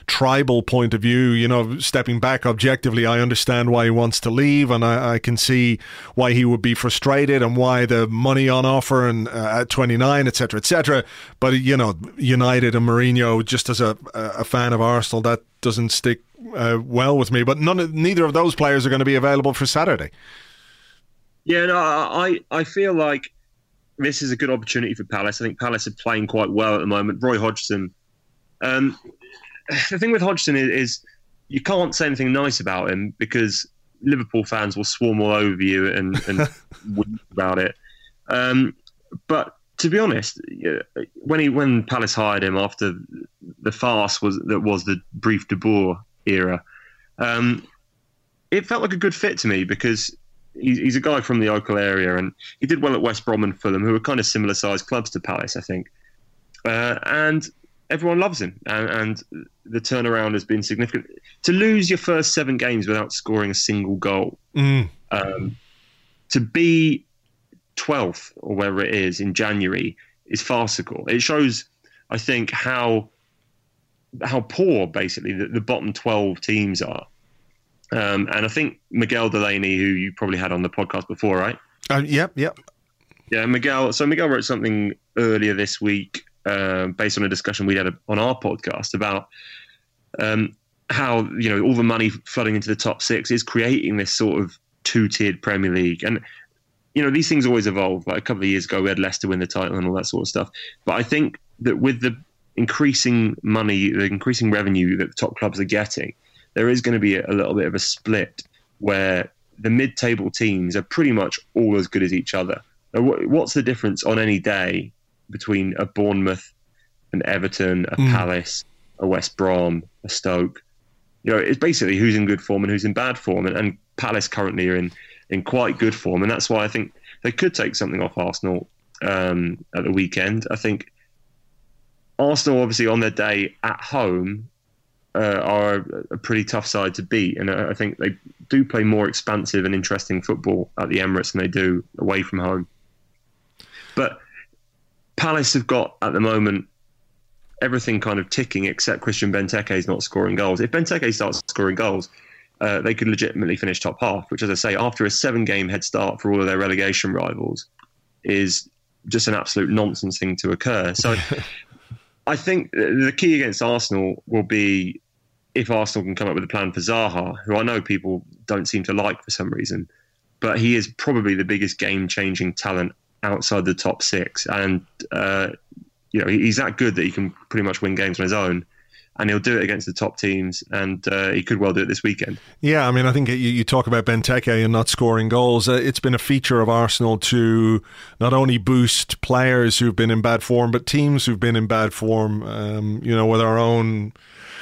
tribal point of view, you know, stepping back objectively, I understand why he wants to leave, and I, I can see why he would be frustrated and why the money on offer and uh, at twenty-nine, et cetera, et cetera. But, you know, United and Mourinho, just as a, a fan of Arsenal, that doesn't stick uh, well with me. But none of, neither of those players are going to be available for Saturday.
Yeah, no, I, I feel like this is a good opportunity for Palace. I think Palace are playing quite well at the moment. Roy Hodgson. Um, the thing with Hodgson is, is you can't say anything nice about him because Liverpool fans will swarm all over you and, and weep about it. Um, but to be honest, when he when Palace hired him after the farce was that was the Brief de Boer era, um, it felt like a good fit to me because he's, he's a guy from the local area and he did well at West Brom and Fulham, who are kind of similar sized clubs to Palace, I think. Uh, and everyone loves him, and, and the turnaround has been significant. To lose your first seven games without scoring a single goal,
mm.
um, to be twelfth or wherever it is in January is farcical. It shows, I think, how how poor basically the, the bottom twelve teams are. Um, and I think Miguel Delaney, who you probably had on the podcast before, right?
Uh, yep, yep.
Yeah, Miguel. So Miguel wrote something earlier this week uh, based on a discussion we had on our podcast about um, how, you know, all the money flooding into the top six is creating this sort of two-tiered Premier League. And, you know, these things always evolve. Like a couple of years ago, we had Leicester win the title and all that sort of stuff. But I think that with the increasing money, the increasing revenue that the top clubs are getting, there is going to be a, a little bit of a split where the mid-table teams are pretty much all as good as each other. Now, what's the difference on any day between a Bournemouth, an Everton, a mm. Palace, a West Brom, a Stoke? You know, it's basically who's in good form and who's in bad form. And, and Palace currently are in, in quite good form. And that's why I think they could take something off Arsenal um, at the weekend. I think Arsenal, obviously, on their day at home, Uh, are a pretty tough side to beat, and I think they do play more expansive and interesting football at the Emirates than they do away from home. But Palace have got, at the moment, everything kind of ticking except Christian Benteke is not scoring goals. If Benteke starts scoring goals, uh, they could legitimately finish top half, which, as I say, after a seven-game head start for all of their relegation rivals, is just an absolute nonsense thing to occur. So I think the key against Arsenal will be if Arsenal can come up with a plan for Zaha, who I know people don't seem to like for some reason, but he is probably the biggest game-changing talent outside the top six. And, uh, you know, he's that good that he can pretty much win games on his own. And he'll do it against the top teams, and uh, he could well do it this weekend. Yeah,
I mean, I think you, you talk about Benteke and not scoring goals. Uh, it's been a feature of Arsenal to not only boost players who've been in bad form, but teams who've been in bad form. Um, you know, with our own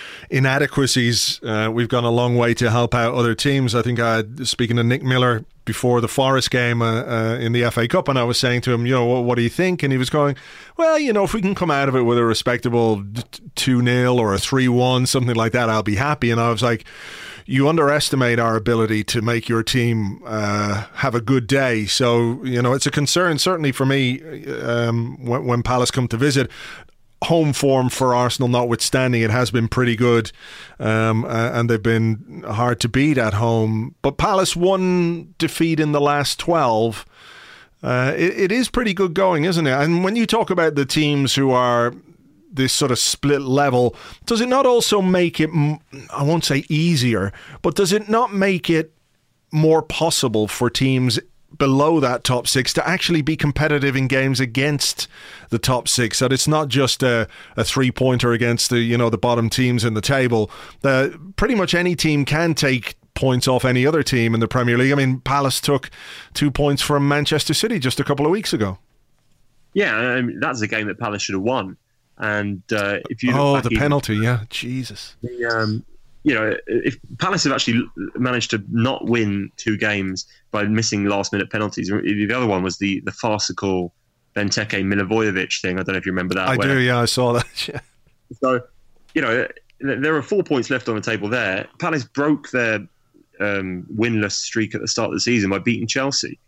inadequacies, uh, we've gone a long way to help out other teams. I think I had, speaking to Nick Miller before the Forest game uh, uh, in the F A Cup, and I was saying to him, you know, what, what do you think? And he was going, well, you know, if we can come out of it with a respectable two nil or a three one, something like that, I'll be happy. And I was like, you underestimate our ability to make your team uh, have a good day. So, you know, it's a concern, certainly for me, um, when, when Palace come to visit. Home form for Arsenal notwithstanding, it has been pretty good, um, uh, and they've been hard to beat at home. But Palace, one defeat in the last twelve. Uh, it, it is pretty good going, isn't it? And when you talk about the teams who are this sort of split level, does it not also make it, I won't say easier, but does it not make it more possible for teams below that top six to actually be competitive in games against the top six, that it's not just a, a three-pointer against the, you know, the bottom teams in the table? That pretty much any team can take points off any other team in the Premier League. I mean, Palace took two points from Manchester City just a couple of weeks ago. Yeah, I mean, that's a game that Palace should have won. And uh, if you oh, the penalty, even, yeah, Jesus. The, um, you know, if Palace have actually managed to not win two games by missing last-minute penalties, the other one was the, the farcical Benteke Milivojevic thing. I don't know if you remember that. I where, do, yeah, I saw that. Yeah. So, you know, there are four points left on the table there. Palace broke their um, winless streak at the start of the season by beating Chelsea.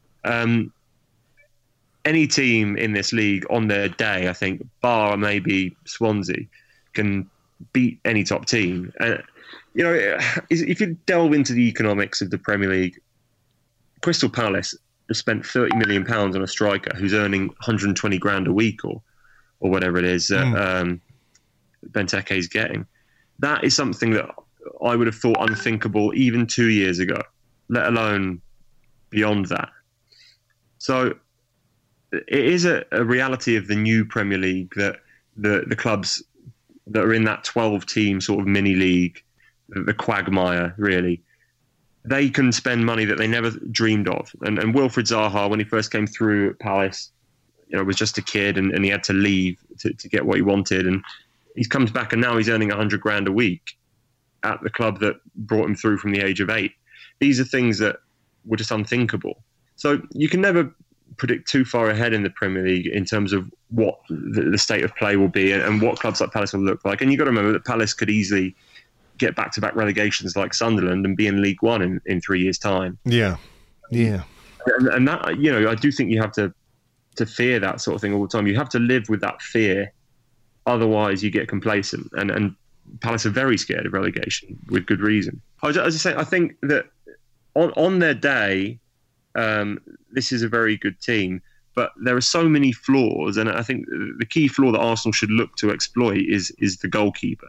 Um, any team in this league on their day, I think, bar maybe Swansea, can
beat any top team. And, you know, if you delve into the economics of the Premier League, Crystal Palace have spent thirty million pounds on a striker who's earning one hundred twenty grand a week or or whatever it is that mm. um, Benteke is getting. That is something that I would have thought unthinkable even two years ago, let alone beyond that. So it is a, a reality of the new Premier League that the, the clubs that are in that twelve-team sort of mini-league, the, the quagmire, really, they can spend money that they never dreamed of. And, and Wilfried Zaha, when he first came through at Palace, you know, was just a kid and, and he had to leave to, to get what he wanted. And he comes back and now he's earning one hundred grand a week at the club that brought him through from the age of eight. These are things that were just unthinkable. So you can never predict too far ahead in the Premier League in terms of what the, the state of play will be and, and what clubs like Palace will look like. And you've got to remember that Palace could easily get back-to-back relegations like Sunderland and be in League One in, in three years' time.
Yeah, yeah.
And, and that, you know, I do think you have to to fear that sort of thing all the time. You have to live with that fear. Otherwise, you get complacent. And, and Palace are very scared of relegation with good reason. As I say, I think that on, on their day, um, this is a very good team. But there are so many flaws. And I think the key flaw that Arsenal should look to exploit is is the goalkeeper.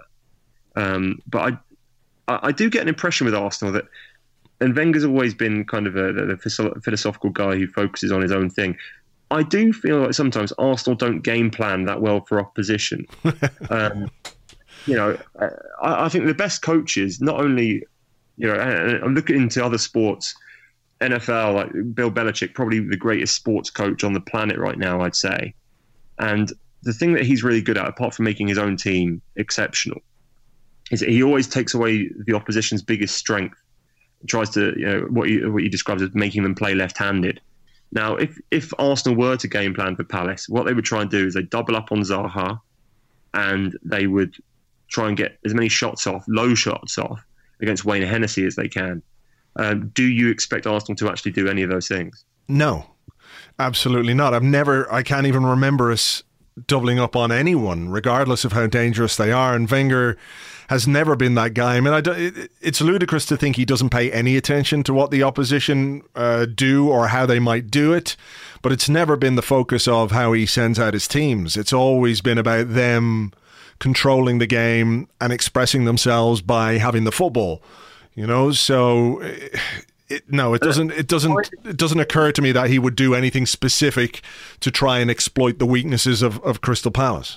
Um, but I, I do get an impression with Arsenal that, and Wenger's always been kind of a, a philosophical guy who focuses on his own thing. I do feel like sometimes Arsenal don't game plan that well for opposition. um, you know, I, I think the best coaches, not only, you know, I'm looking into other sports, N F L, like Bill Belichick, probably the greatest sports coach on the planet right now, I'd say. And the thing that he's really good at, apart from making his own team exceptional, is he always takes away the opposition's biggest strength and tries to, you know, what he, what he describes as making them play left-handed. Now, if, if Arsenal were to game plan for Palace, what they would try and do is they double up on Zaha and they would try and get as many shots off, low shots off, against Wayne Hennessy as they can. Um, do you expect Arsenal to actually do any of those things?
No, absolutely not. I've never, I can't even remember us doubling up on anyone, regardless of how dangerous they are. And Wenger has never been that guy. I mean, I don't, it, it's ludicrous to think he doesn't pay any attention to what the opposition uh, do or how they might do it, but it's never been the focus of how he sends out his teams. It's always been about them controlling the game and expressing themselves by having the football, you know. So it, no, it doesn't. It doesn't. It doesn't occur to me that he would do anything specific to try and exploit the weaknesses of, of Crystal Palace.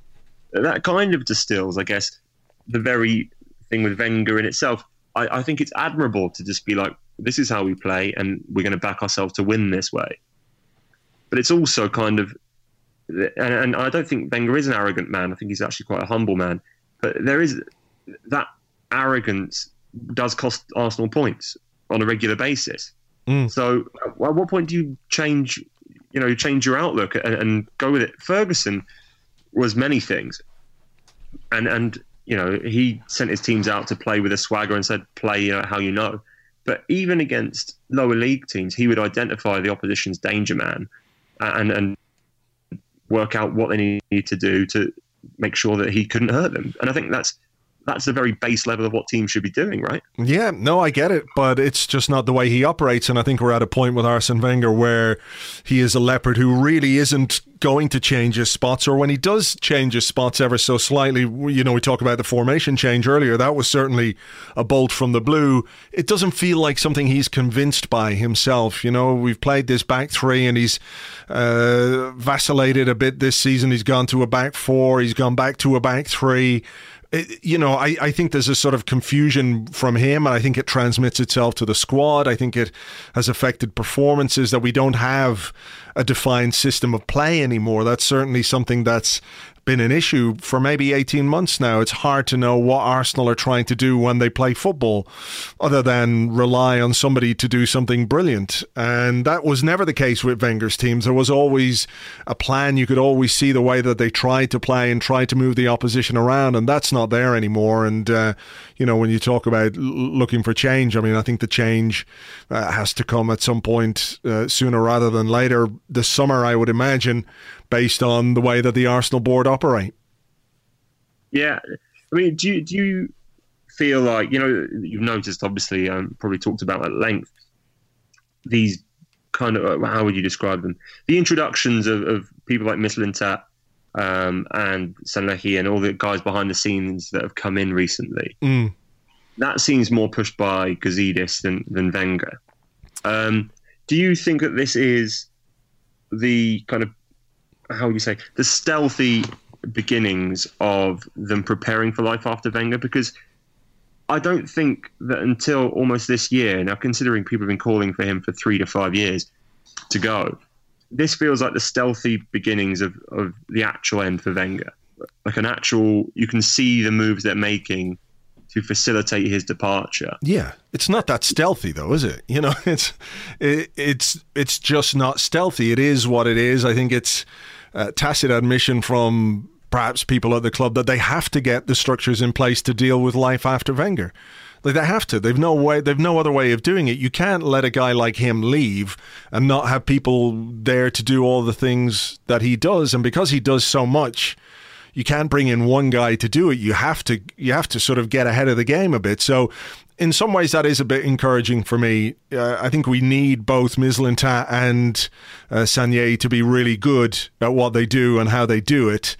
That kind of distills, I guess, the very thing with Wenger in itself. I, I think it's admirable to just be like, this is how we play, and we're going to back ourselves to win this way. But it's also kind of, and, and I don't think Wenger is an arrogant man. I think he's actually quite a humble man. But there is that arrogance does cost Arsenal points on a regular basis. Mm. So at what point do you change, you know, change your outlook and, and go with it? Ferguson was many things. And, and you know, he sent his teams out to play with a swagger and said, play uh, how you know. But even against lower league teams, he would identify the opposition's danger man and, and work out what they need to do to make sure that he couldn't hurt them. And I think that's that's the very base level of what teams should be doing, right? Yeah,
no, I get it, but it's just not the way he operates. And I think we're at a point with Arsene Wenger where he is a leopard who really isn't going to change his spots, or when he does change his spots ever so slightly, you know, we talked about the formation change earlier. That was certainly a bolt from the blue. It doesn't feel like something he's convinced by himself. You know, we've played this back three and he's uh, vacillated a bit this season. He's gone to a back four. He's gone back to a back three. It, you know, I, I think there's a sort of confusion from him, and I think it transmits itself to the squad. I think it has affected performances, that we don't have a defined system of play anymore. That's certainly something that's been an issue for maybe eighteen months now. It's hard to know what Arsenal are trying to do when they play football, other than rely on somebody to do something brilliant. And that was never the case with Wenger's teams. There was always a plan. You could always see the way that they tried to play and tried to move the opposition around, and that's not there anymore. And, uh, you know, when you talk about l- looking for change, I mean, I think the change uh, has to come at some point uh, sooner rather than later this summer, I would imagine, based on the way that the Arsenal board operate.
Yeah. I mean, do you, do you feel like, you know, you've noticed, obviously, um, probably talked about at length, these kind of, how would you describe them? The introductions of, of people like Mislintat um, and Sanllehi and all the guys behind the scenes that have come in recently.
Mm.
That seems more pushed by Gazidis than, than Wenger. Um, do you think that this is the kind of, how would you say, the stealthy beginnings of them preparing for life after Wenger? Because I don't think that until almost this year, now considering people have been calling for him for three to five years to go, this feels like the stealthy beginnings of, of the actual end for Wenger. Like an actual, you can see the moves they're making to facilitate his departure.
Yeah, it's not that stealthy though, is it? You know, it's it, it's it's just not stealthy. It is what it is. I think it's a tacit admission from perhaps people at the club that they have to get the structures in place to deal with life after Wenger. Like they have to. They've no way. They've no other way of doing it. You can't let a guy like him leave and not have people there to do all the things that he does. And because he does so much, you can't bring in one guy to do it. You have to. You have to sort of get ahead of the game a bit. So, in some ways, that is a bit encouraging for me. Uh, I think we need both Mislintat and uh, Sanllehi to be really good at what they do and how they do it.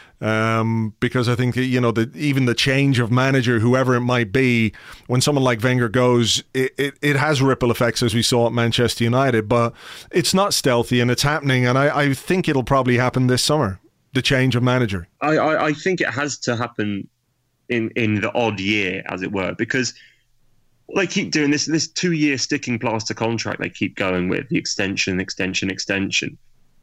Um, because I think, you know, the, even the change of manager, whoever it might be, when someone like Wenger goes, it, it, it has ripple effects, as we saw at Manchester United, but it's not stealthy and it's happening. And I, I think it'll probably happen this summer, the change of manager.
I, I, I think it has to happen in, in the odd year, as it were, because they keep doing this, this two-year sticking plaster contract they keep going with, the extension, extension, extension.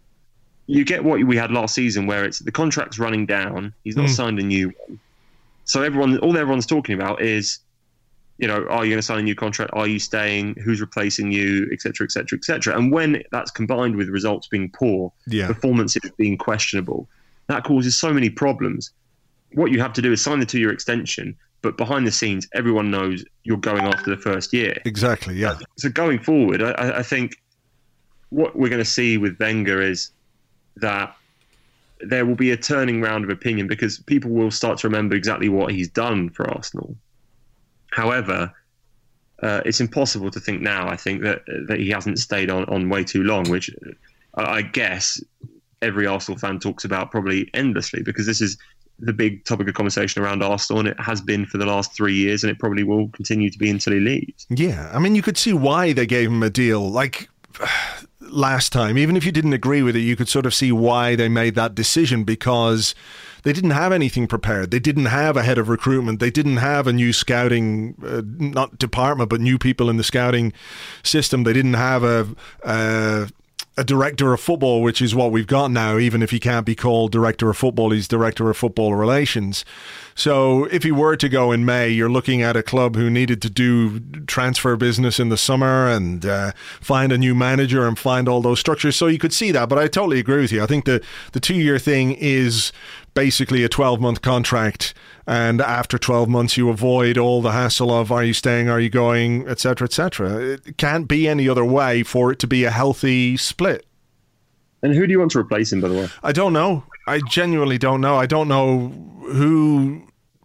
You get what we had last season, where it's the contract's running down. He's not mm. signed a new one. So everyone, all everyone's talking about is, you know, are you going to sign a new contract? Are you staying? Who's replacing you? Et cetera, et cetera, et cetera. And when that's combined with results being poor,
yeah.
performances being questionable, that causes so many problems. What you have to do is sign the two-year extension, but behind the scenes, everyone knows you're going after the first year.
Exactly, yeah.
So going forward, I, I think what we're going to see with Wenger is that there will be a turning round of opinion, because people will start to remember exactly what he's done for Arsenal. However, uh, it's impossible to think now, I think, that that he hasn't stayed on, on way too long, which I guess every Arsenal fan talks about probably endlessly, because this is the big topic of conversation around Arsenal, and it has been for the last three years, and it probably will continue to be until he leaves.
Yeah, I mean, you could see why they gave him a deal. Like last time, even if you didn't agree with it, you could sort of see why they made that decision, because they didn't have anything prepared. They didn't have a head of recruitment. They didn't have a new scouting, uh, not department, but new people in the scouting system. They didn't have a, a a director of football, which is what we've got now. Even if he can't be called director of football, he's director of football relations. So if he were to go in May, you're looking at a club who needed to do transfer business in the summer and uh, find a new manager and find all those structures. So you could see that. But I totally agree with you. I think the, the two-year thing is basically a twelve-month contract. And after twelve months, you avoid all the hassle of, are you staying, are you going, et cetera, et cetera. It can't be any other way for it to be a healthy split.
And who do you want to replace him, by the way?
I don't know. I genuinely don't know. I don't know who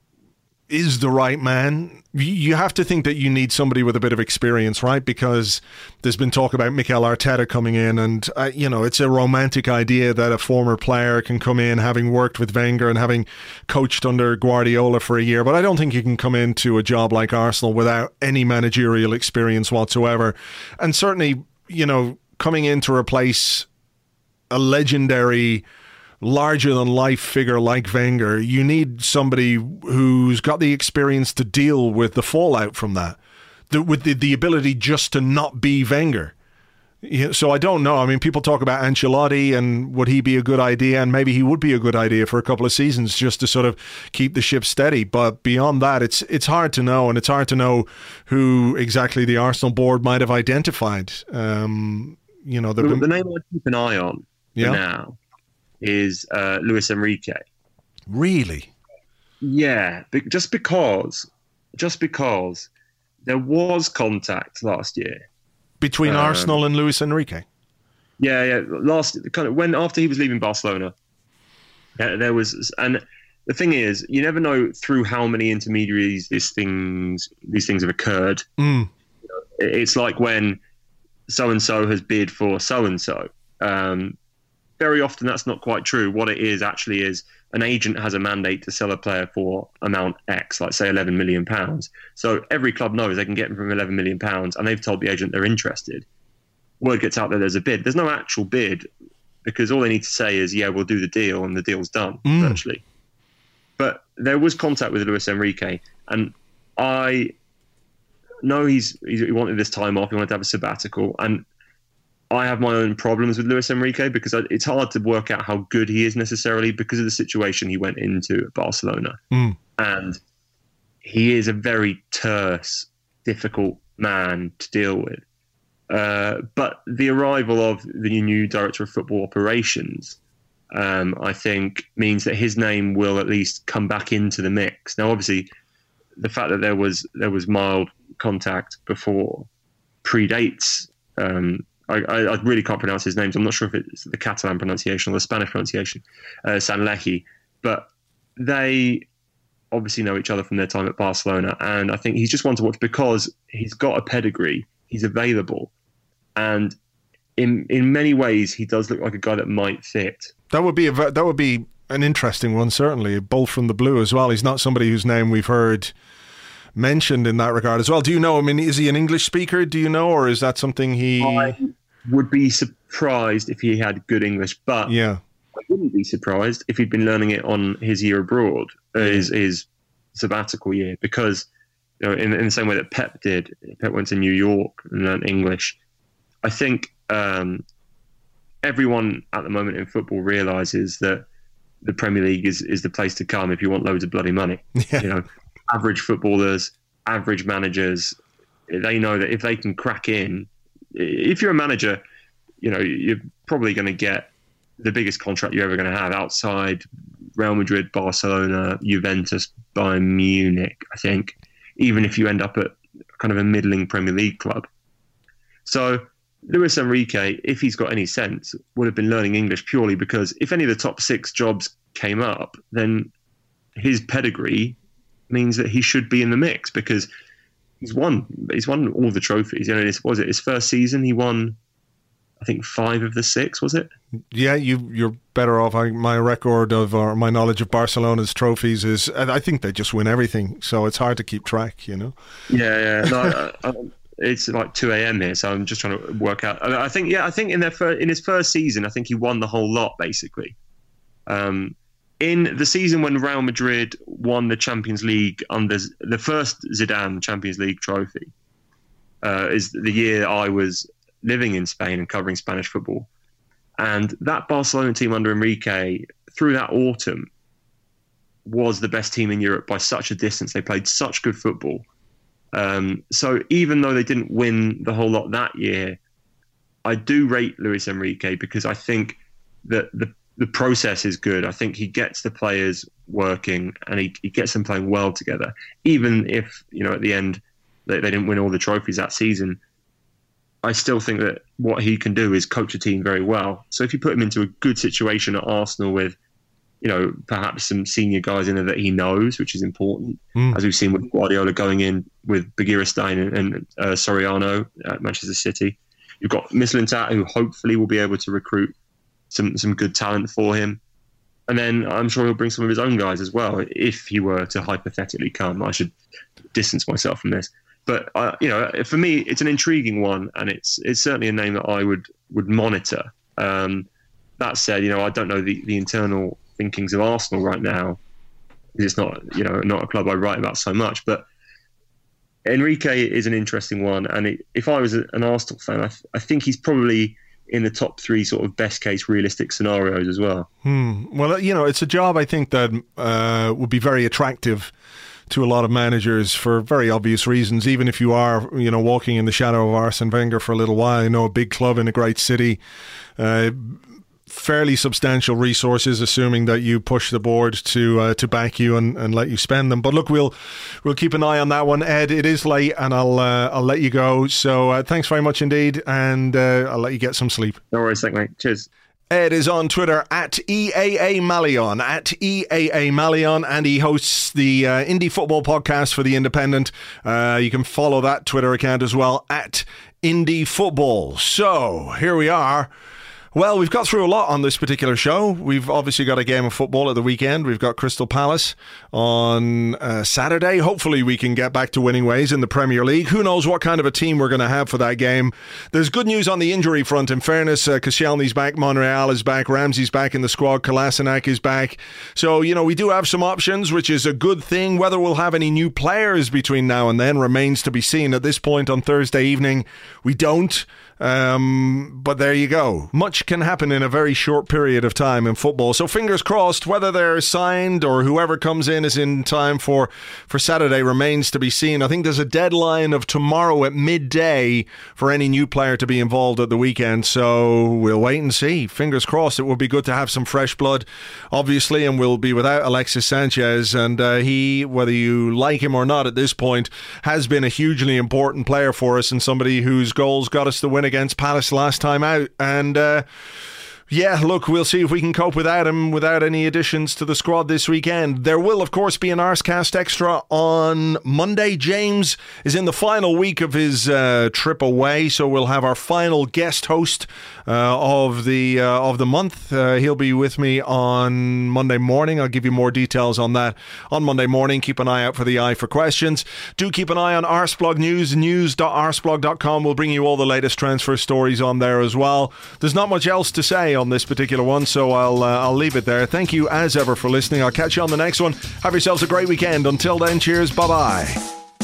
is the right man. You have to think that you need somebody with a bit of experience, right? Because there's been talk about Mikel Arteta coming in, and uh, you know, it's a romantic idea that a former player can come in, having worked with Wenger and having coached under Guardiola for a year. But I don't think you can come into a job like Arsenal without any managerial experience whatsoever. And certainly, you know, coming in to replace a legendary, larger-than-life figure like Wenger, you need somebody who's got the experience to deal with the fallout from that, the, with the, the ability just to not be Wenger. Yeah, so I don't know. I mean, people talk about Ancelotti and would he be a good idea, and maybe he would be a good idea for a couple of seasons just to sort of keep the ship steady. But beyond that, it's it's hard to know, and it's hard to know who exactly the Arsenal board might have identified. Um, you know, the,
the, the name I keep an eye on
yeah?
for now is uh, Luis Enrique.
Really?
Yeah, be- just because, just because there was contact last year
between um, Arsenal and Luis Enrique.
Yeah, yeah. Last kind of when after he was leaving Barcelona, uh, there was, and the thing is, you never know through how many intermediaries these things these things have occurred.
Mm.
It's like when so and so has bid for so and so. Very often that's not quite true. What it is actually is an agent has a mandate to sell a player for amount X, like say eleven million pounds. So every club knows they can get him from eleven million pounds, and they've told the agent they're interested. Word gets out there there's a bid. There's no actual bid because all they need to say is, yeah, we'll do the deal, and the deal's done, mm. virtually. But there was contact with Luis Enrique, and I know he's, he's he wanted this time off. He wanted to have a sabbatical, and I have my own problems with Luis Enrique because it's hard to work out how good he is necessarily because of the situation he went into at Barcelona.
Mm.
And he is a very terse, difficult man to deal with. Uh, but the arrival of the new director of football operations, um, I think, means that his name will at least come back into the mix. Now, obviously, the fact that there was there was mild contact before predates. Um, I, I really can't pronounce his names. I'm not sure if it's the Catalan pronunciation or the Spanish pronunciation, uh, Sanllehi. But they obviously know each other from their time at Barcelona. And I think he's just one to watch because he's got a pedigree. He's available. And in in many ways, he does look like a guy that might fit.
That would be a, that would be an interesting one, certainly. A bolt from the blue as well. He's not somebody whose name we've heard mentioned in that regard as well. Do you know, I mean, is he an English speaker, do you know, or is that something he...
I would be surprised if he had good English, but
yeah.
I wouldn't be surprised if he'd been learning it on his year abroad, uh, his, his sabbatical year, because you know, in, in the same way that Pep did, Pep went to New York and learned English. I think um, everyone at the moment in football realises that the Premier League is, is the place to come if you want loads of bloody money.
Yeah.
You know, average footballers, average managers, they know that if they can crack in, if you're a manager, you know, you're probably going to get the biggest contract you're ever going to have outside Real Madrid, Barcelona, Juventus, Bayern Munich, I think, even if you end up at kind of a middling Premier League club. So Luis Enrique, if he's got any sense, would have been learning English purely because if any of the top six jobs came up, then his pedigree means that he should be in the mix because he's won he's won all the trophies. You know, this was it his first season. He won, I think, five of the six. Was it?
Yeah, you you're better off. I, my record of or my knowledge of Barcelona's trophies is, I think they just win everything. So it's hard to keep track. You know.
Yeah, yeah. No, I, I, it's like two a.m. here, so I'm just trying to work out. I, I think, yeah, I think in their fir- in his first season, I think he won the whole lot basically. Um, In the season when Real Madrid won the Champions League under the first Zidane Champions League trophy, uh, is the year I was living in Spain and covering Spanish football. And that Barcelona team under Enrique, through that autumn, was the best team in Europe by such a distance. They played such good football. Um, so even though they didn't win the whole lot that year, I do rate Luis Enrique because I think that the The process is good. I think he gets the players working and he, he gets them playing well together. Even if, you know, at the end they, they didn't win all the trophies that season, I still think that what he can do is coach a team very well. So if you put him into a good situation at Arsenal with, you know, perhaps some senior guys in there that he knows, which is important, mm. as we've seen with Guardiola going in with Begiristain and, and uh, Soriano at Manchester City. You've got Mislintat, who hopefully will be able to recruit some some good talent for him. And then I'm sure he'll bring some of his own guys as well, if he were to hypothetically come. I should distance myself from this. But, uh, you know, for me, it's an intriguing one, and it's it's certainly a name that I would, would monitor. Um, that said, you know, I don't know the, the internal thinkings of Arsenal right now. It's not, you know, not a club I write about so much. But Enrique is an interesting one. And it, if I was an Arsenal fan, I, th- I think he's probably in the top three sort of best case realistic scenarios as well.
Hmm. Well, you know, it's a job I think that uh, would be very attractive to a lot of managers for very obvious reasons. Even if you are, you know, walking in the shadow of Arsene Wenger for a little while, you know, a big club in a great city, uh, fairly substantial resources, assuming that you push the board to uh, to back you and, and let you spend them. But look, we'll we'll keep an eye on that one, Ed. It is late, and I'll uh, I'll let you go. So uh, thanks very much indeed, and uh, I'll let you get some sleep.
No worries, thanks, mate. Cheers.
Ed is on Twitter at E A A Malion, at E A A Malion, and he hosts the uh, Indie Football Podcast for The Independent. Uh, you can follow that Twitter account as well, at Indie Football. So, here we are. Well, we've got through a lot on this particular show. We've obviously got a game of football at the weekend. We've got Crystal Palace on uh, Saturday. Hopefully we can get back to winning ways in the Premier League. Who knows what kind of a team we're going to have for that game. There's good news on the injury front. In fairness, uh, Koscielny's back, Monreal is back, Ramsey's back in the squad, Kolasinac is back. So, you know, we do have some options, which is a good thing. Whether we'll have any new players between now and then remains to be seen. At this point on Thursday evening, we don't. Um, but there you go. Much can happen in a very short period of time in football. So fingers crossed, whether they're signed or whoever comes in is in time for, for Saturday remains to be seen. I think there's a deadline of tomorrow at midday for any new player to be involved at the weekend. So we'll wait and see. Fingers crossed. It will be good to have some fresh blood, obviously, and we'll be without Alexis Sanchez. And uh, he, whether you like him or not at this point, has been a hugely important player for us and somebody whose goals got us the win against Palace last time out. And uh, yeah, look, we'll see if we can cope without him, without any additions to the squad this weekend. There will, of course, be an Arscast Extra on Monday. James is in the final week of his uh, trip away, so we'll have our final guest host uh, of the uh, of the month. Uh, he'll be with me on Monday morning. I'll give you more details on that on Monday morning. Keep an eye out for the Eye for Questions. Do keep an eye on Arsblog News, news dot arsblog dot com. We'll bring you all the latest transfer stories on there as well. There's not much else to say on this particular one, so I'll uh, I'll leave it there. Thank you as ever for listening. I'll catch you on the next one. Have yourselves a great weekend. Until then, cheers. Bye bye.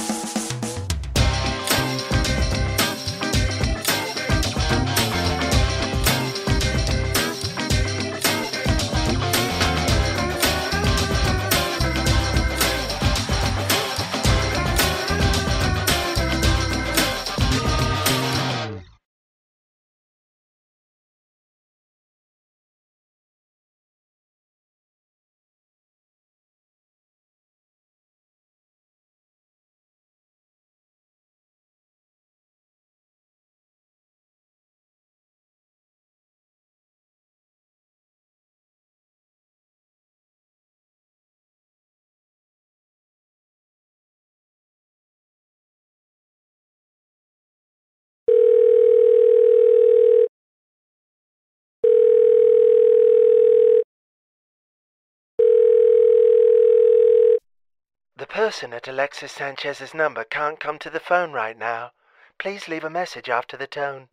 The person at Alexis Sanchez's number can't come to the phone right now. Please leave a message after the tone.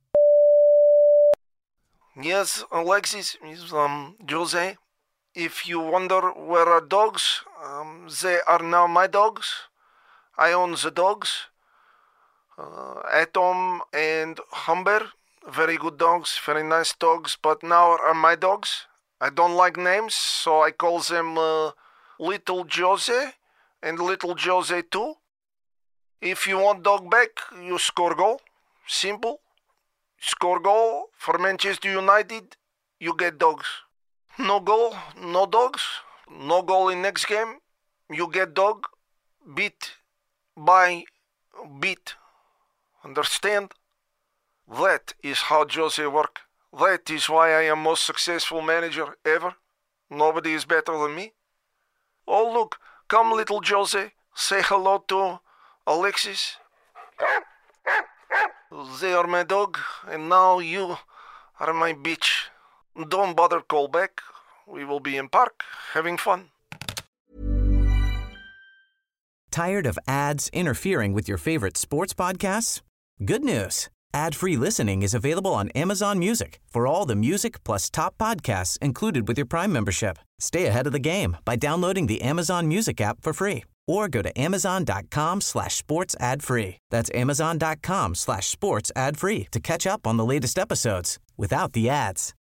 Yes, Alexis, is um Jose. If you wonder where are dogs, um, they are now my dogs. I own the dogs. Uh, Atom and Humber, very good dogs, very nice dogs, but now are my dogs. I don't like names, so I call them uh, Little Jose and Little Jose too. If you want dog back, you score goal. Simple. Score goal for Manchester United, you get dogs. No goal, no dogs. No goal in next game, you get dog. Beat by beat. Understand? That is how Jose work. That is why I am most successful manager ever. Nobody is better than me. Oh look, come little Jose, say hello to Alexis. They are my dog, and now you are my bitch. Don't bother call back. We will be in park, having fun.
Tired of ads interfering with your favorite sports podcasts? Good news. Ad-free listening is available on Amazon Music for all the music plus top podcasts included with your Prime membership. Stay ahead of the game by downloading the Amazon Music app for free or go to amazon.com slash sports ad free. That's amazon.com slash sports ad free to catch up on the latest episodes without the ads.